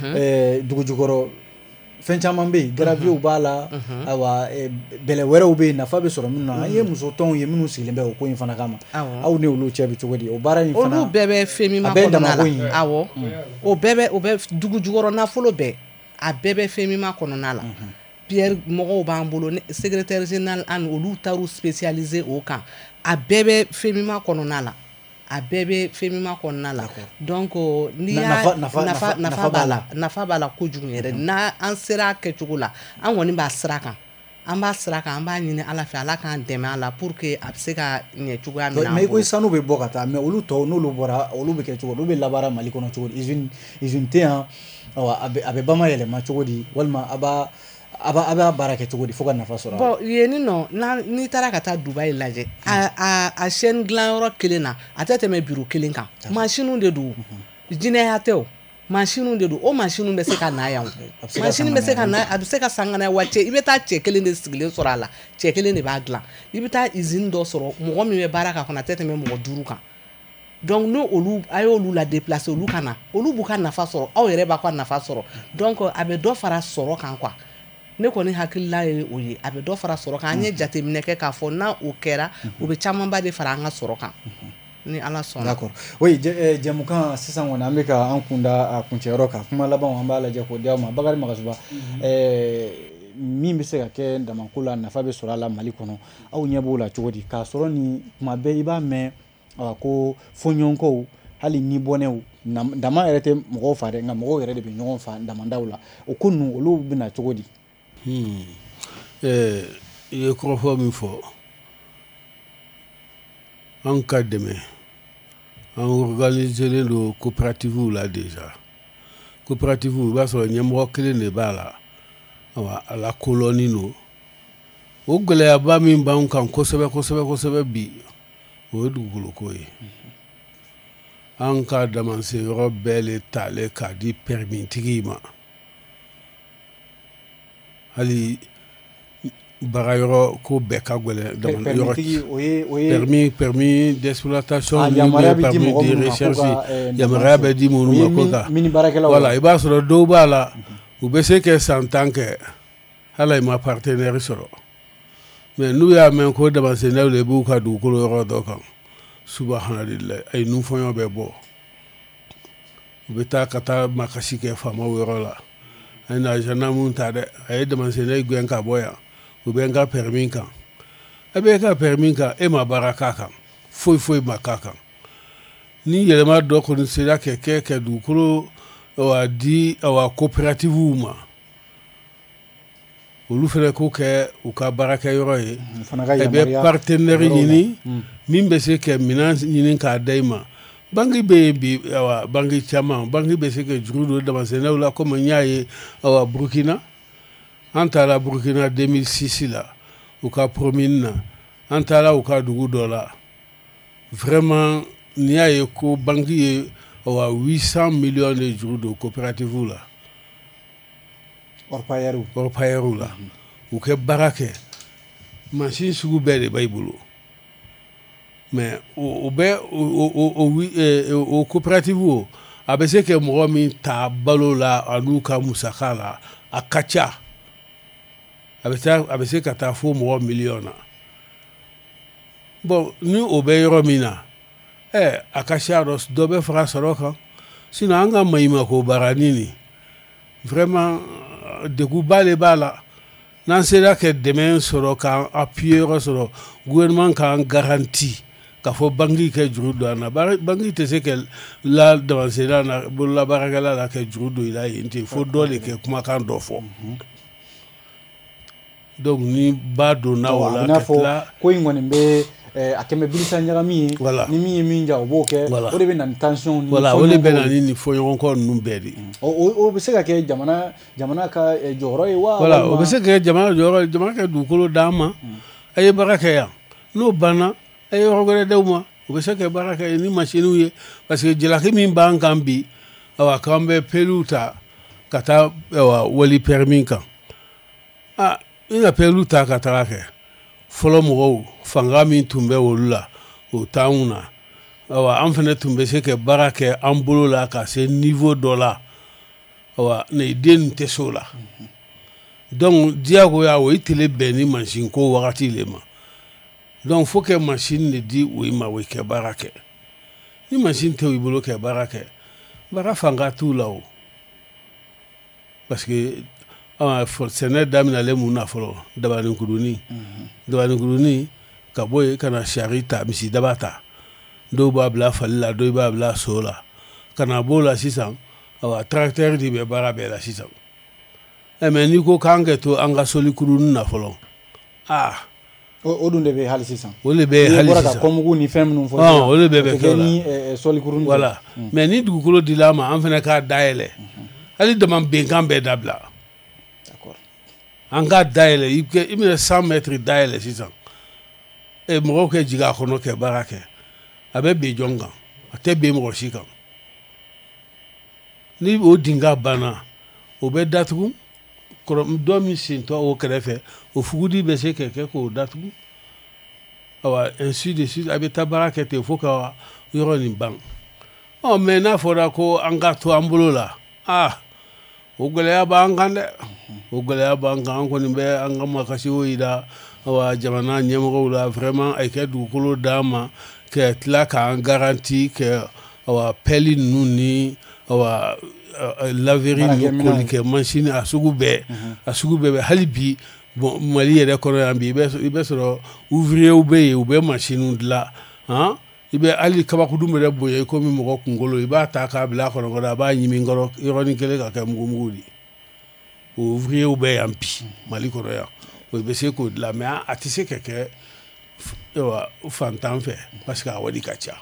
tɛ dugu jukɔrɔ fɛn caman bɛ yen garaviw b'a la awa bɛlɛ wɛrɛw bɛ yen nafa bɛ sɔrɔ minnu na an ye muso tɔnw ye minnu sigilen bɛ o ko in fana kama aw ni olu cɛ bɛ cogo di o baara in fana olu bɛɛ bɛ FEMIMA kɔnɔna la awɔ o bɛɛ dugu jukɔrɔ nafolo bɛɛ a bɛɛ bɛ FEMIMA kɔnɔna la Pierre mɔgɔw b'an bolo secrétaire général an olu taar'u spécialisé o kan a bɛɛ bɛ FEMIMA kɔnɔna la a bɛɛ bɛ FEMIMA kɔnɔna la donc n'i y'a nafa b'a la kojugu yɛrɛ n'an sera a kɛcogo la an kɔni b'a sira kan an b'a ɲini Ala fɛ Ala k'an dɛmɛ a la pour que a bɛ se ka ɲɛ cogoya min na mais i ko sanu bɛ bɔ ka taa mais olu tɔw n'olu bɔra olu bɛ kɛ cogo olu bɛ labaara Mali kɔnɔ cogo di usine tɛ yan a bɛ bamayɛlɛma cogo di walima a b'a baara kɛ cogo di fo ka nafa sɔrɔ bon yen nɔ n'i taara ka taa Dubaï lajɛ a chaîne dilanyɔrɔ kelen na a tɛ tɛmɛ bureau kelen kan machine de don jinɛya tɛ o machine de don o machine bɛ se ka na yan machine bɛ se ka na a bɛ se ka san ka na wa cɛ i bɛ taa cɛ kelen de sigilen sɔrɔ a la cɛ kelen de b'a dilan i bɛ taa usine dɔ sɔrɔ mɔgɔ min bɛ baara k'a kɔnɔ a tɛ tɛmɛ mɔgɔ 5 kan donc n'olu a y'olu la déplacer olu ka na olu b'u ka nafa sɔrɔ aw yɛrɛ b'a ka nafa sɔrɔ donc a bɛ dɔ fara sɔrɔ kan quoi ne kɔni hakilila ye o ye a bɛ dɔ fara sɔrɔ kan an ye jateminɛ kɛ k'a fɔ n'a o kɛra o bɛ camanba de fara an ka sɔrɔ kan ni Ala sɔnna. d'accord oui jamukan sisan kɔni an bɛ ka an kun da a kuncɛyɔrɔ kan kuma laban an b'a lajɛ k'o di aw ma Bakari Magasuba min bɛ se ka kɛ damako la nafa bɛ sɔrɔ a la Mali kɔnɔ aw ɲɛ b'o la cogo di k'a sɔrɔ ni tuma bɛɛ i b'a mɛn ko fɔɲɔgɔnkɔw hali ni bɔnɛw dama yɛrɛ tɛ mɔgɔw fa dɛ nka mɔgɔw yɛrɛ de bɛ ɲɔgɔn fa damandaw la o ko ninnu olu bɛna cogo di. i ye kɔrɔfɔ min fɔ an ka dɛmɛ an organiselen don coopératives la déjà coopérative i b'a sɔrɔ ɲɛmɔgɔ kelen de b'a la a lakolɔnnen don o gɛlɛyaba min b'an kan kosɛbɛ bi o ye dugukolo ko ye an ka damanse yɔrɔ bɛɛ le talen k'a di permitigi ma hali baga yɔrɔ ko bɛɛ ka gɛlɛn permis d'exploitation permis de recherche yamaruya bɛ di minnu ma ko ka voilà i b'a sɔrɔ dɔw b'a la u bɛ se kɛ san 10 kɛ hala i ma partenaire sɔrɔ mais n'u y'a mɛn ko damansennaw de b'u ka dugukolo yɔrɔ dɔ kan subhanallah ay nu fɔɲɔ bɛ bɔ u bɛ taa ka taa makasi kɛ faamaw yɔrɔ la ay na gendarme ta dɛ a ye damansennaw gɛn ka bɔ yan u bɛ n ka permis kan e bɛ ka permis kan e ma baara k'a kan foyi ma k'a kan ni yɛlɛma dɔ kɔni sera kɛ dugukolo wa di awa coopérative ma olu fana ko kɛ u ka baarakɛ yɔrɔ ye e bɛ partenaire ɲini min bɛ se ka minɛn ɲini k'a da i ma banque bɛ yen bi banque caman banque bɛ se ka juru don damansennaw la komi n y'a ye Burkina an taara Burkina 2006 la u ka promine na an taara u ka dugu dɔ la vraiment n'i y'a ye ko banque ye 800 millions de juru don coopérative la orpailleur la u kɛ baara kɛ machine sugu bɛɛ de b'a i bolo mais o bɛ o coopérative o a bɛ se ka mɔgɔ min ta balo la an'u ka musaka la a ka ca a bɛ se ka taa fo mɔgɔ million na bon ni o bɛ yɔrɔ min na a ka ca dɔ bɛ fara sɔrɔ kan sinon an ka maɲumako baaranin ni vraiment degunba de b'a la n'an sera ka dɛmɛ sɔrɔ k'an appuyer yɔrɔ sɔrɔ gouvernement k'an garanti k'a fɔ banque kɛ juru don an na banque tɛ se ka la damansenna na bololabaarakɛla la kɛ juru don i la yen ten fo dɔ de kɛ kumakan dɔ fɔ donc ni ba donna o la ka tila ko in kɔni bɛ a kɛmɛ bilisa ɲagami ye ni min ye min ja o b'o kɛ o de bɛ na ni tension ni voilà o de bɛ na ni fɔɲɔgɔnkɔ ninnu bɛɛ de o bɛ se ka kɛ jamana ka jɔyɔrɔ ye wa voilà o bɛ se ka kɛ jamana jɔyɔrɔ jamana ka dugukolo d'an ma a ye baara kɛ yan n'o banna a ye yɔrɔ wɛrɛ d'aw ma o bɛ se ka baara kɛ ni machine ye parce que jalaki min b'an kan bi awa k'an bɛ peliw ta ka taa wali permis kan i ka peliw ta ka taga kɛ fɔlɔ mɔgɔw fanga min tun bɛ olu la o t'anw na awa an fana tun bɛ se ka baara kɛ an bolo la ka se niveau dɔ la awa ne den tɛ so la donc diyagoya o i tile bɛn ni machine ko wagati le ma donc faut que machine de di o ma o kɛ baara kɛ ni machine tɛ i bolo kɛ baara kɛ baara fanga t'u la o parce que sɛnɛ daminɛlen mun na fɔlɔ dabaninkurunin ka bɔ yen ka na sari ta misidaba ta dɔw b'a bila fali la dɔw b'a bila so la ka na b'o la sisan tracteur de bɛ baara bɛɛ la sisan mais n'i ko k'an ka to an ka solikurunin na fɔlɔ o dun de bɛ hali sisan o de bɛ hali sisan ka kɔmugu ni fɛn minnu fɔ o de bɛ kɛ ni solikurunin voilà mais ni dugukolo dila ma an fana k'a dayɛlɛ hali dama bɛnkan bɛɛ dabila an k'a dayɛlɛ i bɛna 100 mètres dayɛlɛ sisan mɔgɔw kɛ jigin a kɔnɔ kɛ baara kɛ a bɛ ben jɔn kan a tɛ ben mɔgɔ si kan ni o dingɛ banna o bɛ datugu dɔ min sentɔ o kɛrɛfɛ o fugudi bɛ se ka kɛ k'o datugu awa ainsi de suite a bɛ taa baara kɛ ten fo ka yɔrɔ nin ban mais n'a fɔra ko an ka to an bolo la o gɛlɛya b'an kan dɛ o gɛlɛya b'an kan an kɔni bɛ an ka makasiw yira jamana ɲɛmɔgɔw la vraiment a kɛ dugukolo d'an ma ka tila k'an garanti ka pelle ninnu ni laveri ni kolikɛ machine a sugu bɛɛ bɛ hali bi bon Mali yɛrɛ kɔnɔ yan bi i bɛ sɔrɔ ouvriers bɛ yen u bɛ machine dilan i bɛ hali kabakudun bɛ bonya komi mɔgɔ kunkolo i b'a ta k'a bila a kɔnɔ a b'a ɲimi kɔrɔ yɔrɔnin kelen ka kɛ mugu de o ouvriers bɛ yan bi Mali kɔnɔ yan o bɛ se k'o dilan mais a tɛ se ka kɛ fantan fɛ parce que a wari ka ca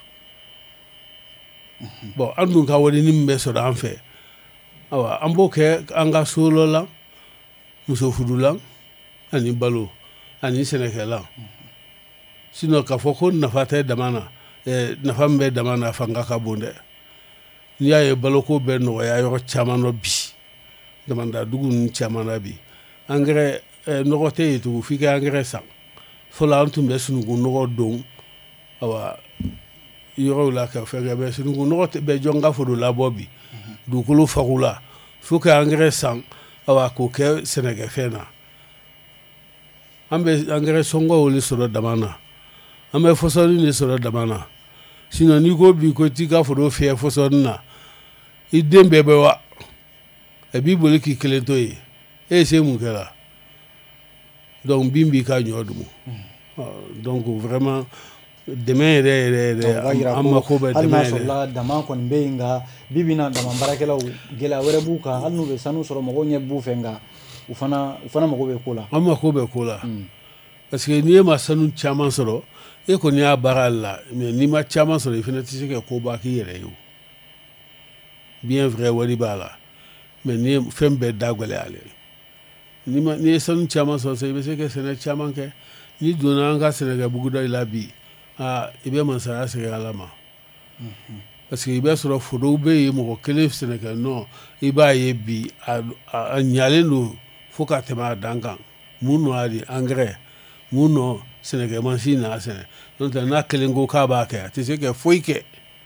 bon an dun ka wari min bɛ sɔrɔ an fɛ an b'o kɛ an ka so dɔ la muso fudulan ani balo ani sɛnɛkɛlan sinon k'a fɔ ko nafa tɛ dama na nafa min bɛ dama na fanga ka bon dɛ n'i y'a ye baloko bɛ nɔgɔya yɔrɔ caman na bi damanda dugu ninnu caman na bi engrais nɔgɔ tɛ yen tugun f'i ka engrais san fɔlɔ an tun bɛ sununkun nɔgɔ don awa yɔrɔw la ka fɛn kɛ mɛ sununkun nɔgɔ bɛ jɔn ka foro labɔ bi dugukolo fagula fo ka engrais san awa k'o kɛ sɛnɛkɛfɛn na an bɛ engrais sɔngɔw de sɔrɔ dama na an bɛ fɔsɔni de sɔrɔ dama na sinon n'i ko bi ko t'i ka foro fiyɛ fɔsɔni na i den bɛɛ bɛ wa a b'i boli k'i kelen to yen e ye se mun kɛra donc bin b'i ka ɲɔ dugu donc vraiment dɛmɛ yɛrɛ an mako bɛ dɛmɛ yɛrɛ la dama kɔni bɛ yen nka bi bi na dama baarakɛlaw gɛlɛya wɛrɛ b'u kan hali n'u bɛ sanu sɔrɔ mɔgɔw ɲɛ b'u fɛ nka u fana mako bɛ ko la an mako bɛ ko la parce que n'i ye ma sanu caman sɔrɔ e kɔni y'a baara la mais n'i ma caman sɔrɔ i fana tɛ se ka koba k'i yɛrɛ ye o bien vrai wari b'a la mais n'i ye fɛn bɛɛ da gɛlɛyalen n'i ye sanu caman sɔrɔ sisan i bɛ se ka sɛnɛ caman kɛ n'i donna an ka sɛnɛkɛ buguda la bi i bɛ masaya segin ala ma parce que i bɛ sɔrɔ forow bɛ yen mɔgɔ kelen sɛnɛkɛ nɔ i b'a ye bi a ɲalen don fo ka tɛmɛ a dan kan mun nɔ a di engrais mun nɔ sɛnɛkɛ mansin n'a sɛnɛ n'o tɛ n'a kelen ko k'a b'a kɛ a tɛ se ka foyi kɛ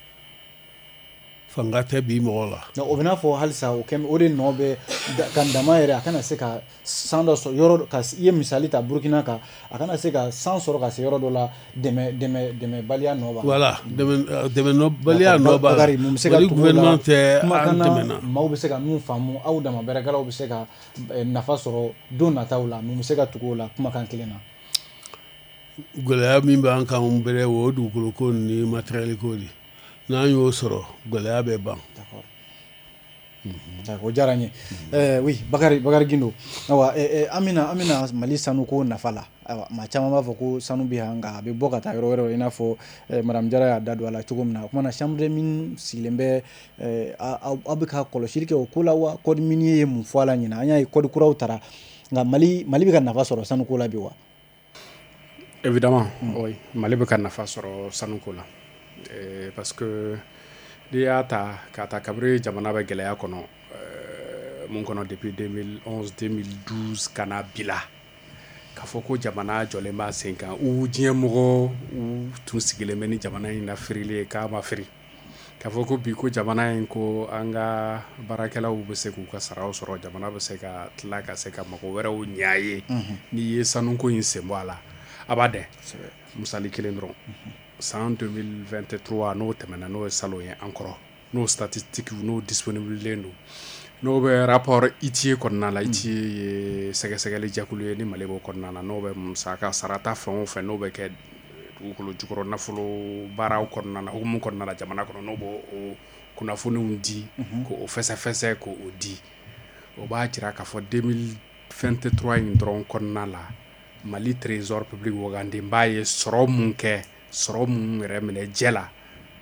fanga tɛ bi mɔgɔ la o bɛ n'a fɔ halisa o de nɔ bɛ ka dama yɛrɛ a kana se ka san dɔ sɔrɔ yɔrɔ ka i ye misali ta Burukina kan a kana se ka san sɔrɔ ka se yɔrɔ dɔ la dɛmɛbaliya nɔ b'a la voilà dɛmɛbaliya nɔ b'a la Mali gouvernement tɛ an dɛmɛ na maaw bɛ se ka min faamu aw dama baarakɛlaw bɛ se ka nafa sɔrɔ don nataw la mun bɛ se ka tugu o la kumakan kelen na gɛlɛya min b'an kan bɛrɛ o dugukolo ko ni matériel ko de n'an y'o sɔrɔ gɛlɛya bɛ ban o diyara n ye oui Bakari Gindo awa an bɛna Mali sanuko nafa la maa caman b'a fɔ ko sanu bɛ yan nka a bɛ bɔ ka taa yɔrɔ wɛrɛ i n'a fɔ Madame Jara y'a da don a la cogo min na o kumana chambre min sigilen bɛ aw bɛ ka kɔlɔsili kɛ o ko la wa code minier ye mun fɔ a la ɲinan an y'a ye code kuraw taara nka Mali bɛ ka nafa sɔrɔ sanuko la bi wa évidemment oui Mali bɛ ka nafa sɔrɔ sanuko la parce que n'i y'a ta k'a ta kabiri jamana bɛ gɛlɛya kɔnɔ mun kɔnɔ depuis 2011 2012 ka na bi la k'a fɔ ko jamana jɔlen b'a sen kan u diɲɛ mɔgɔ u tun sigilen bɛ ni jamana in na firili ye k'a ma firi k'a fɔ ko bi ko jamana in ko an ka baarakɛlaw bɛ se k'u ka saraw sɔrɔ jamana bɛ se ka tila ka se ka mago wɛrɛw ɲɛ ye n'i ye sanuko in sen bɔ a la a b'a dɛn misali kelen dɔrɔn san 2023 n'o tɛmɛna n'o ye salon ye an kɔrɔ n'o statistique n'o disponible don n'o bɛ rapport ITIE kɔnɔna la ITIE ye sɛgɛsɛgɛli jɛkulu ye ni Mali b'o kɔnɔna na n'o bɛ musaka sarata fɛn o fɛn n'o bɛ kɛ dugukolo jukɔrɔ nafolo baaraw kɔnɔna na hukumu kɔnɔna la jamana kɔnɔ n'o b'o kunnafoniw di k'o fɛsɛfɛsɛ k'o di o b'a jira k'a fɔ 2023 in dɔrɔn kɔnɔna la Mali trésor public wagandenba ye sɔrɔ mun kɛ sɔrɔ mun yɛrɛ minɛ jɛ la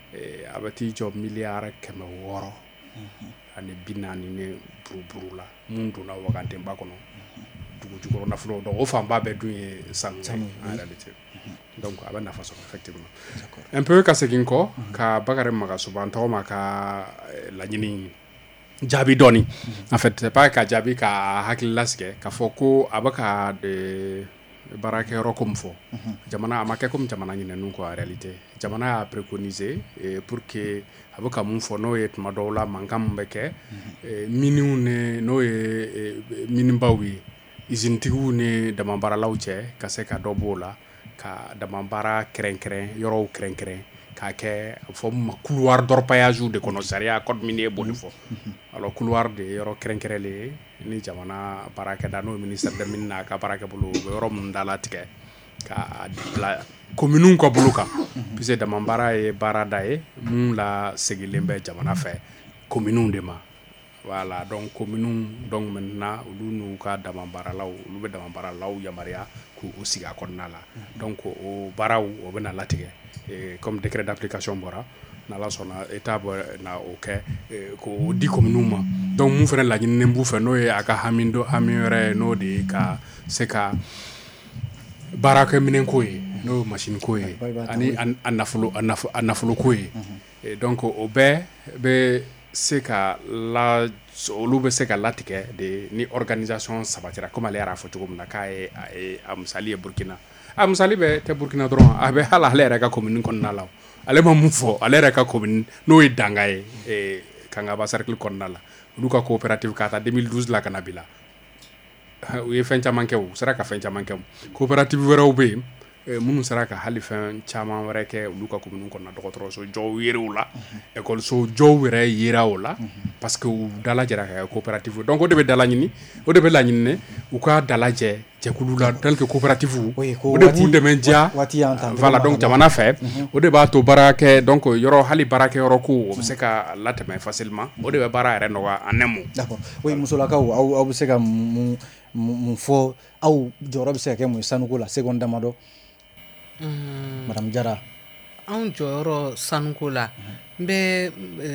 a bɛ t'i jɔ miliyari 600 ani 40 ni buruburu la mun donna wagandenba kɔnɔ dugu jukɔrɔ nafolo donc o fanba bɛɛ dun ye sanu en réalité donc a bɛ nafa sɔrɔ effectivement un peu ka segin kɔ ka Bakari Magasuba n tɔgɔ ma ka laɲini jaabi dɔɔni en fait c'est pas ka jaabi ka hakili lasigɛ k'a fɔ ko a bɛ ka baarakɛyɔrɔ ko min fɔ jamana a ma kɛ comme jamana ɲinɛninw kɔ en réalité jamana y'a préconisé pour que a bɛ ka mun fɔ n'o ye tuma dɔw la mankan min bɛ kɛ miniw ni n'o ye minibaw ye usine-tigiw ni damabaaralaw cɛ ka se ka dɔ b'o la ka damabaara kɛrɛnkɛrɛn yɔrɔw kɛrɛnkɛrɛn k'a kɛ a fɔ ma couloir d'orpaillage de kɔnɔ sariya code minier b'o de fɔ alors couloir de yɔrɔ kɛrɛnkɛrɛnlen ye ni jamana baarakɛda n'o ye ministère des mines n'a ka baarakɛ bolo u bɛ yɔrɔ minnu dalatigɛ k'a bila communew ka bolo kan puisque damabaara ye baarada ye mun la segilen bɛ jamana fɛ communew de ma voilà donc communew donc maintenant olu n'u ka damabaaralaw olu bɛ damabaaralaw yamaruya k'u sigi a kɔnɔna la donc o baaraw o bɛna latigɛ comme décret d'application bɔra n'ala sɔnna état bɛ na o kɛ k'o di communew ma donc mun fana laɲininen b'u fɛ n'o ye a ka hami wɛrɛ ye n'o de ye ka se ka baara minɛn ko ye n'o ye machine ko ye ani a nafolo ko ye donc o bɛɛ bɛ se ka olu bɛ se ka latigɛ de ni organisation sabatira comme ale yɛrɛ y'a fɔ cogo min na k'a ye a misali ye Burkina a misali bɛ tɛ Burkina dɔrɔn a bɛ hali ale yɛrɛ ka commune kɔnɔna la ale ma mun fɔ ale yɛrɛ ka commune n'o ye Danga ye Kangaba cercle kɔnɔna la olu ka coopérative ka taa 2012 la ka na bi la u ye fɛn caman kɛ u sera ka fɛn caman kɛ coopérative wɛrɛw bɛ yen minnu sera ka hali fɛn caman wɛrɛ kɛ olu ka commune kɔnɔna dɔgɔtɔrɔso jɔw yerew la écoleso jɔw yɛrɛ yera o la parce que u dalajɛra ka kɛ coopérative donc o de bɛ laɲini u ka dalajɛ jɛkulu la tel que coopérative o de b'u dɛmɛ diya voilà donc jamana fɛ o de b'a to baarakɛ donc yɔrɔ hali baarakɛyɔrɔ ko o bɛ se ka latɛmɛ facilement o de bɛ baara yɛrɛ nɔgɔya en un mot. D'accord oui musolakaw aw bɛ se ka mun fɔ aw jɔyɔrɔ bɛ se ka kɛ mun ye sanuko la seconde damadɔ. Madame Jara anw jɔyɔrɔ sanuko la n bɛ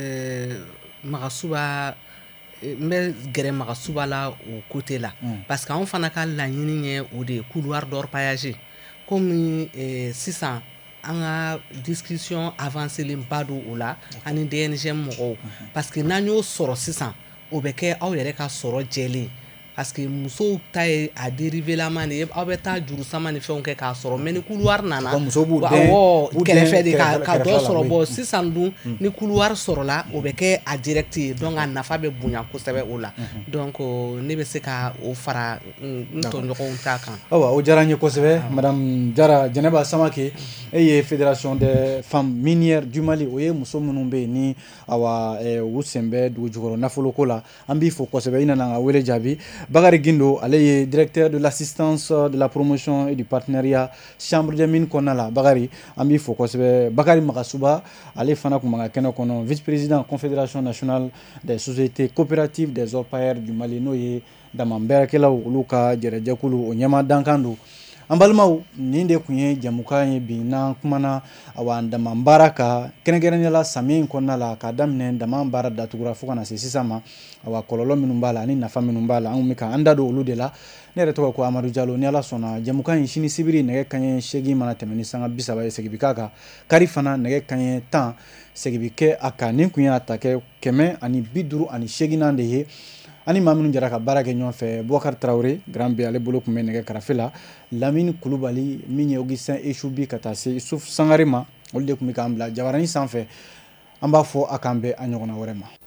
Magasuba n bɛ gɛrɛ Magasuba la o côté la parce que anw fana ka laɲini ye o de ye couloir d'orpaillage comme sisan an ka discussion avancélen ba do o la ani DNG mɔgɔw parce que n'an y'o sɔrɔ sisan o bɛ kɛ aw yɛrɛ ka sɔrɔ jɛlen parce que musow ta ye a dérivé lama de ye aw bɛ taa juru sama ni fɛnw kɛ k'a sɔrɔ mais ni couloir nana kɛrɛfɛ de ka dɔ sɔrɔ bɔ sisan dun ni couloir sɔrɔla o bɛ kɛ a direct ye donc a nafa bɛ bonya kosɛbɛ o la donc ne bɛ se ka o fara n tɔɲɔgɔnw ta kan. Awa o diyara n ye kosɛbɛ Madame Jara Jɛnɛba Samake e ye Fédération des femmes minières du Mali o ye muso minnu bɛ yen ni awa u sen bɛ dugu jukɔrɔ nafoloko la an b'i fo kosɛbɛ i nana an ka wele jaabi. Bakari Guindo, elle est directeur de l'assistance, de la promotion et du partenariat Chambre des mines Konala. Bakari, Ambi Fokosebe, Bakari Magasuba, elle fana kumanga keno kono, vice-président Confédération nationale des sociétés coopératives des orpailleurs du Mali noye Damambera kela uluka jerejakulu onyama dankando. An balimaw nin de kun ye jamukan ye bi n'an kumana awa dama baara ka kɛrɛnkɛrɛnnenya la samiya in kɔnɔna la k'a daminɛ dama baara datugura fo ka na se sisan ma awa kɔlɔlɔ minnu b'a la ani nafa minnu b'a la an bɛ ka an da don olu de la ne yɛrɛ tɔgɔ ko Amadu Jalo ni Ala sɔnna jamukan in sini sibiri nɛgɛ kanɲɛ 8 mana tɛmɛ ni sanga 30 ye segin bi k'a kan kari fana nɛgɛ kanɲɛ 10 segin bi kɛ a kan nin kun y'a ta kɛ 158 de ye ani maa minnu jara ka baara kɛ ɲɔgɔn fɛ Boubacar Traoré grand B ale bolo kun bɛ nɛgɛ karafe la Lamine Kulubali min ye Augustin Echoubi ka taa se Issouf Sangare ma olu de kun bɛ k'an bila jabaranin sanfɛ an b'a fɔ a k'an bɛn a ɲɔgɔnna wɛrɛ ma.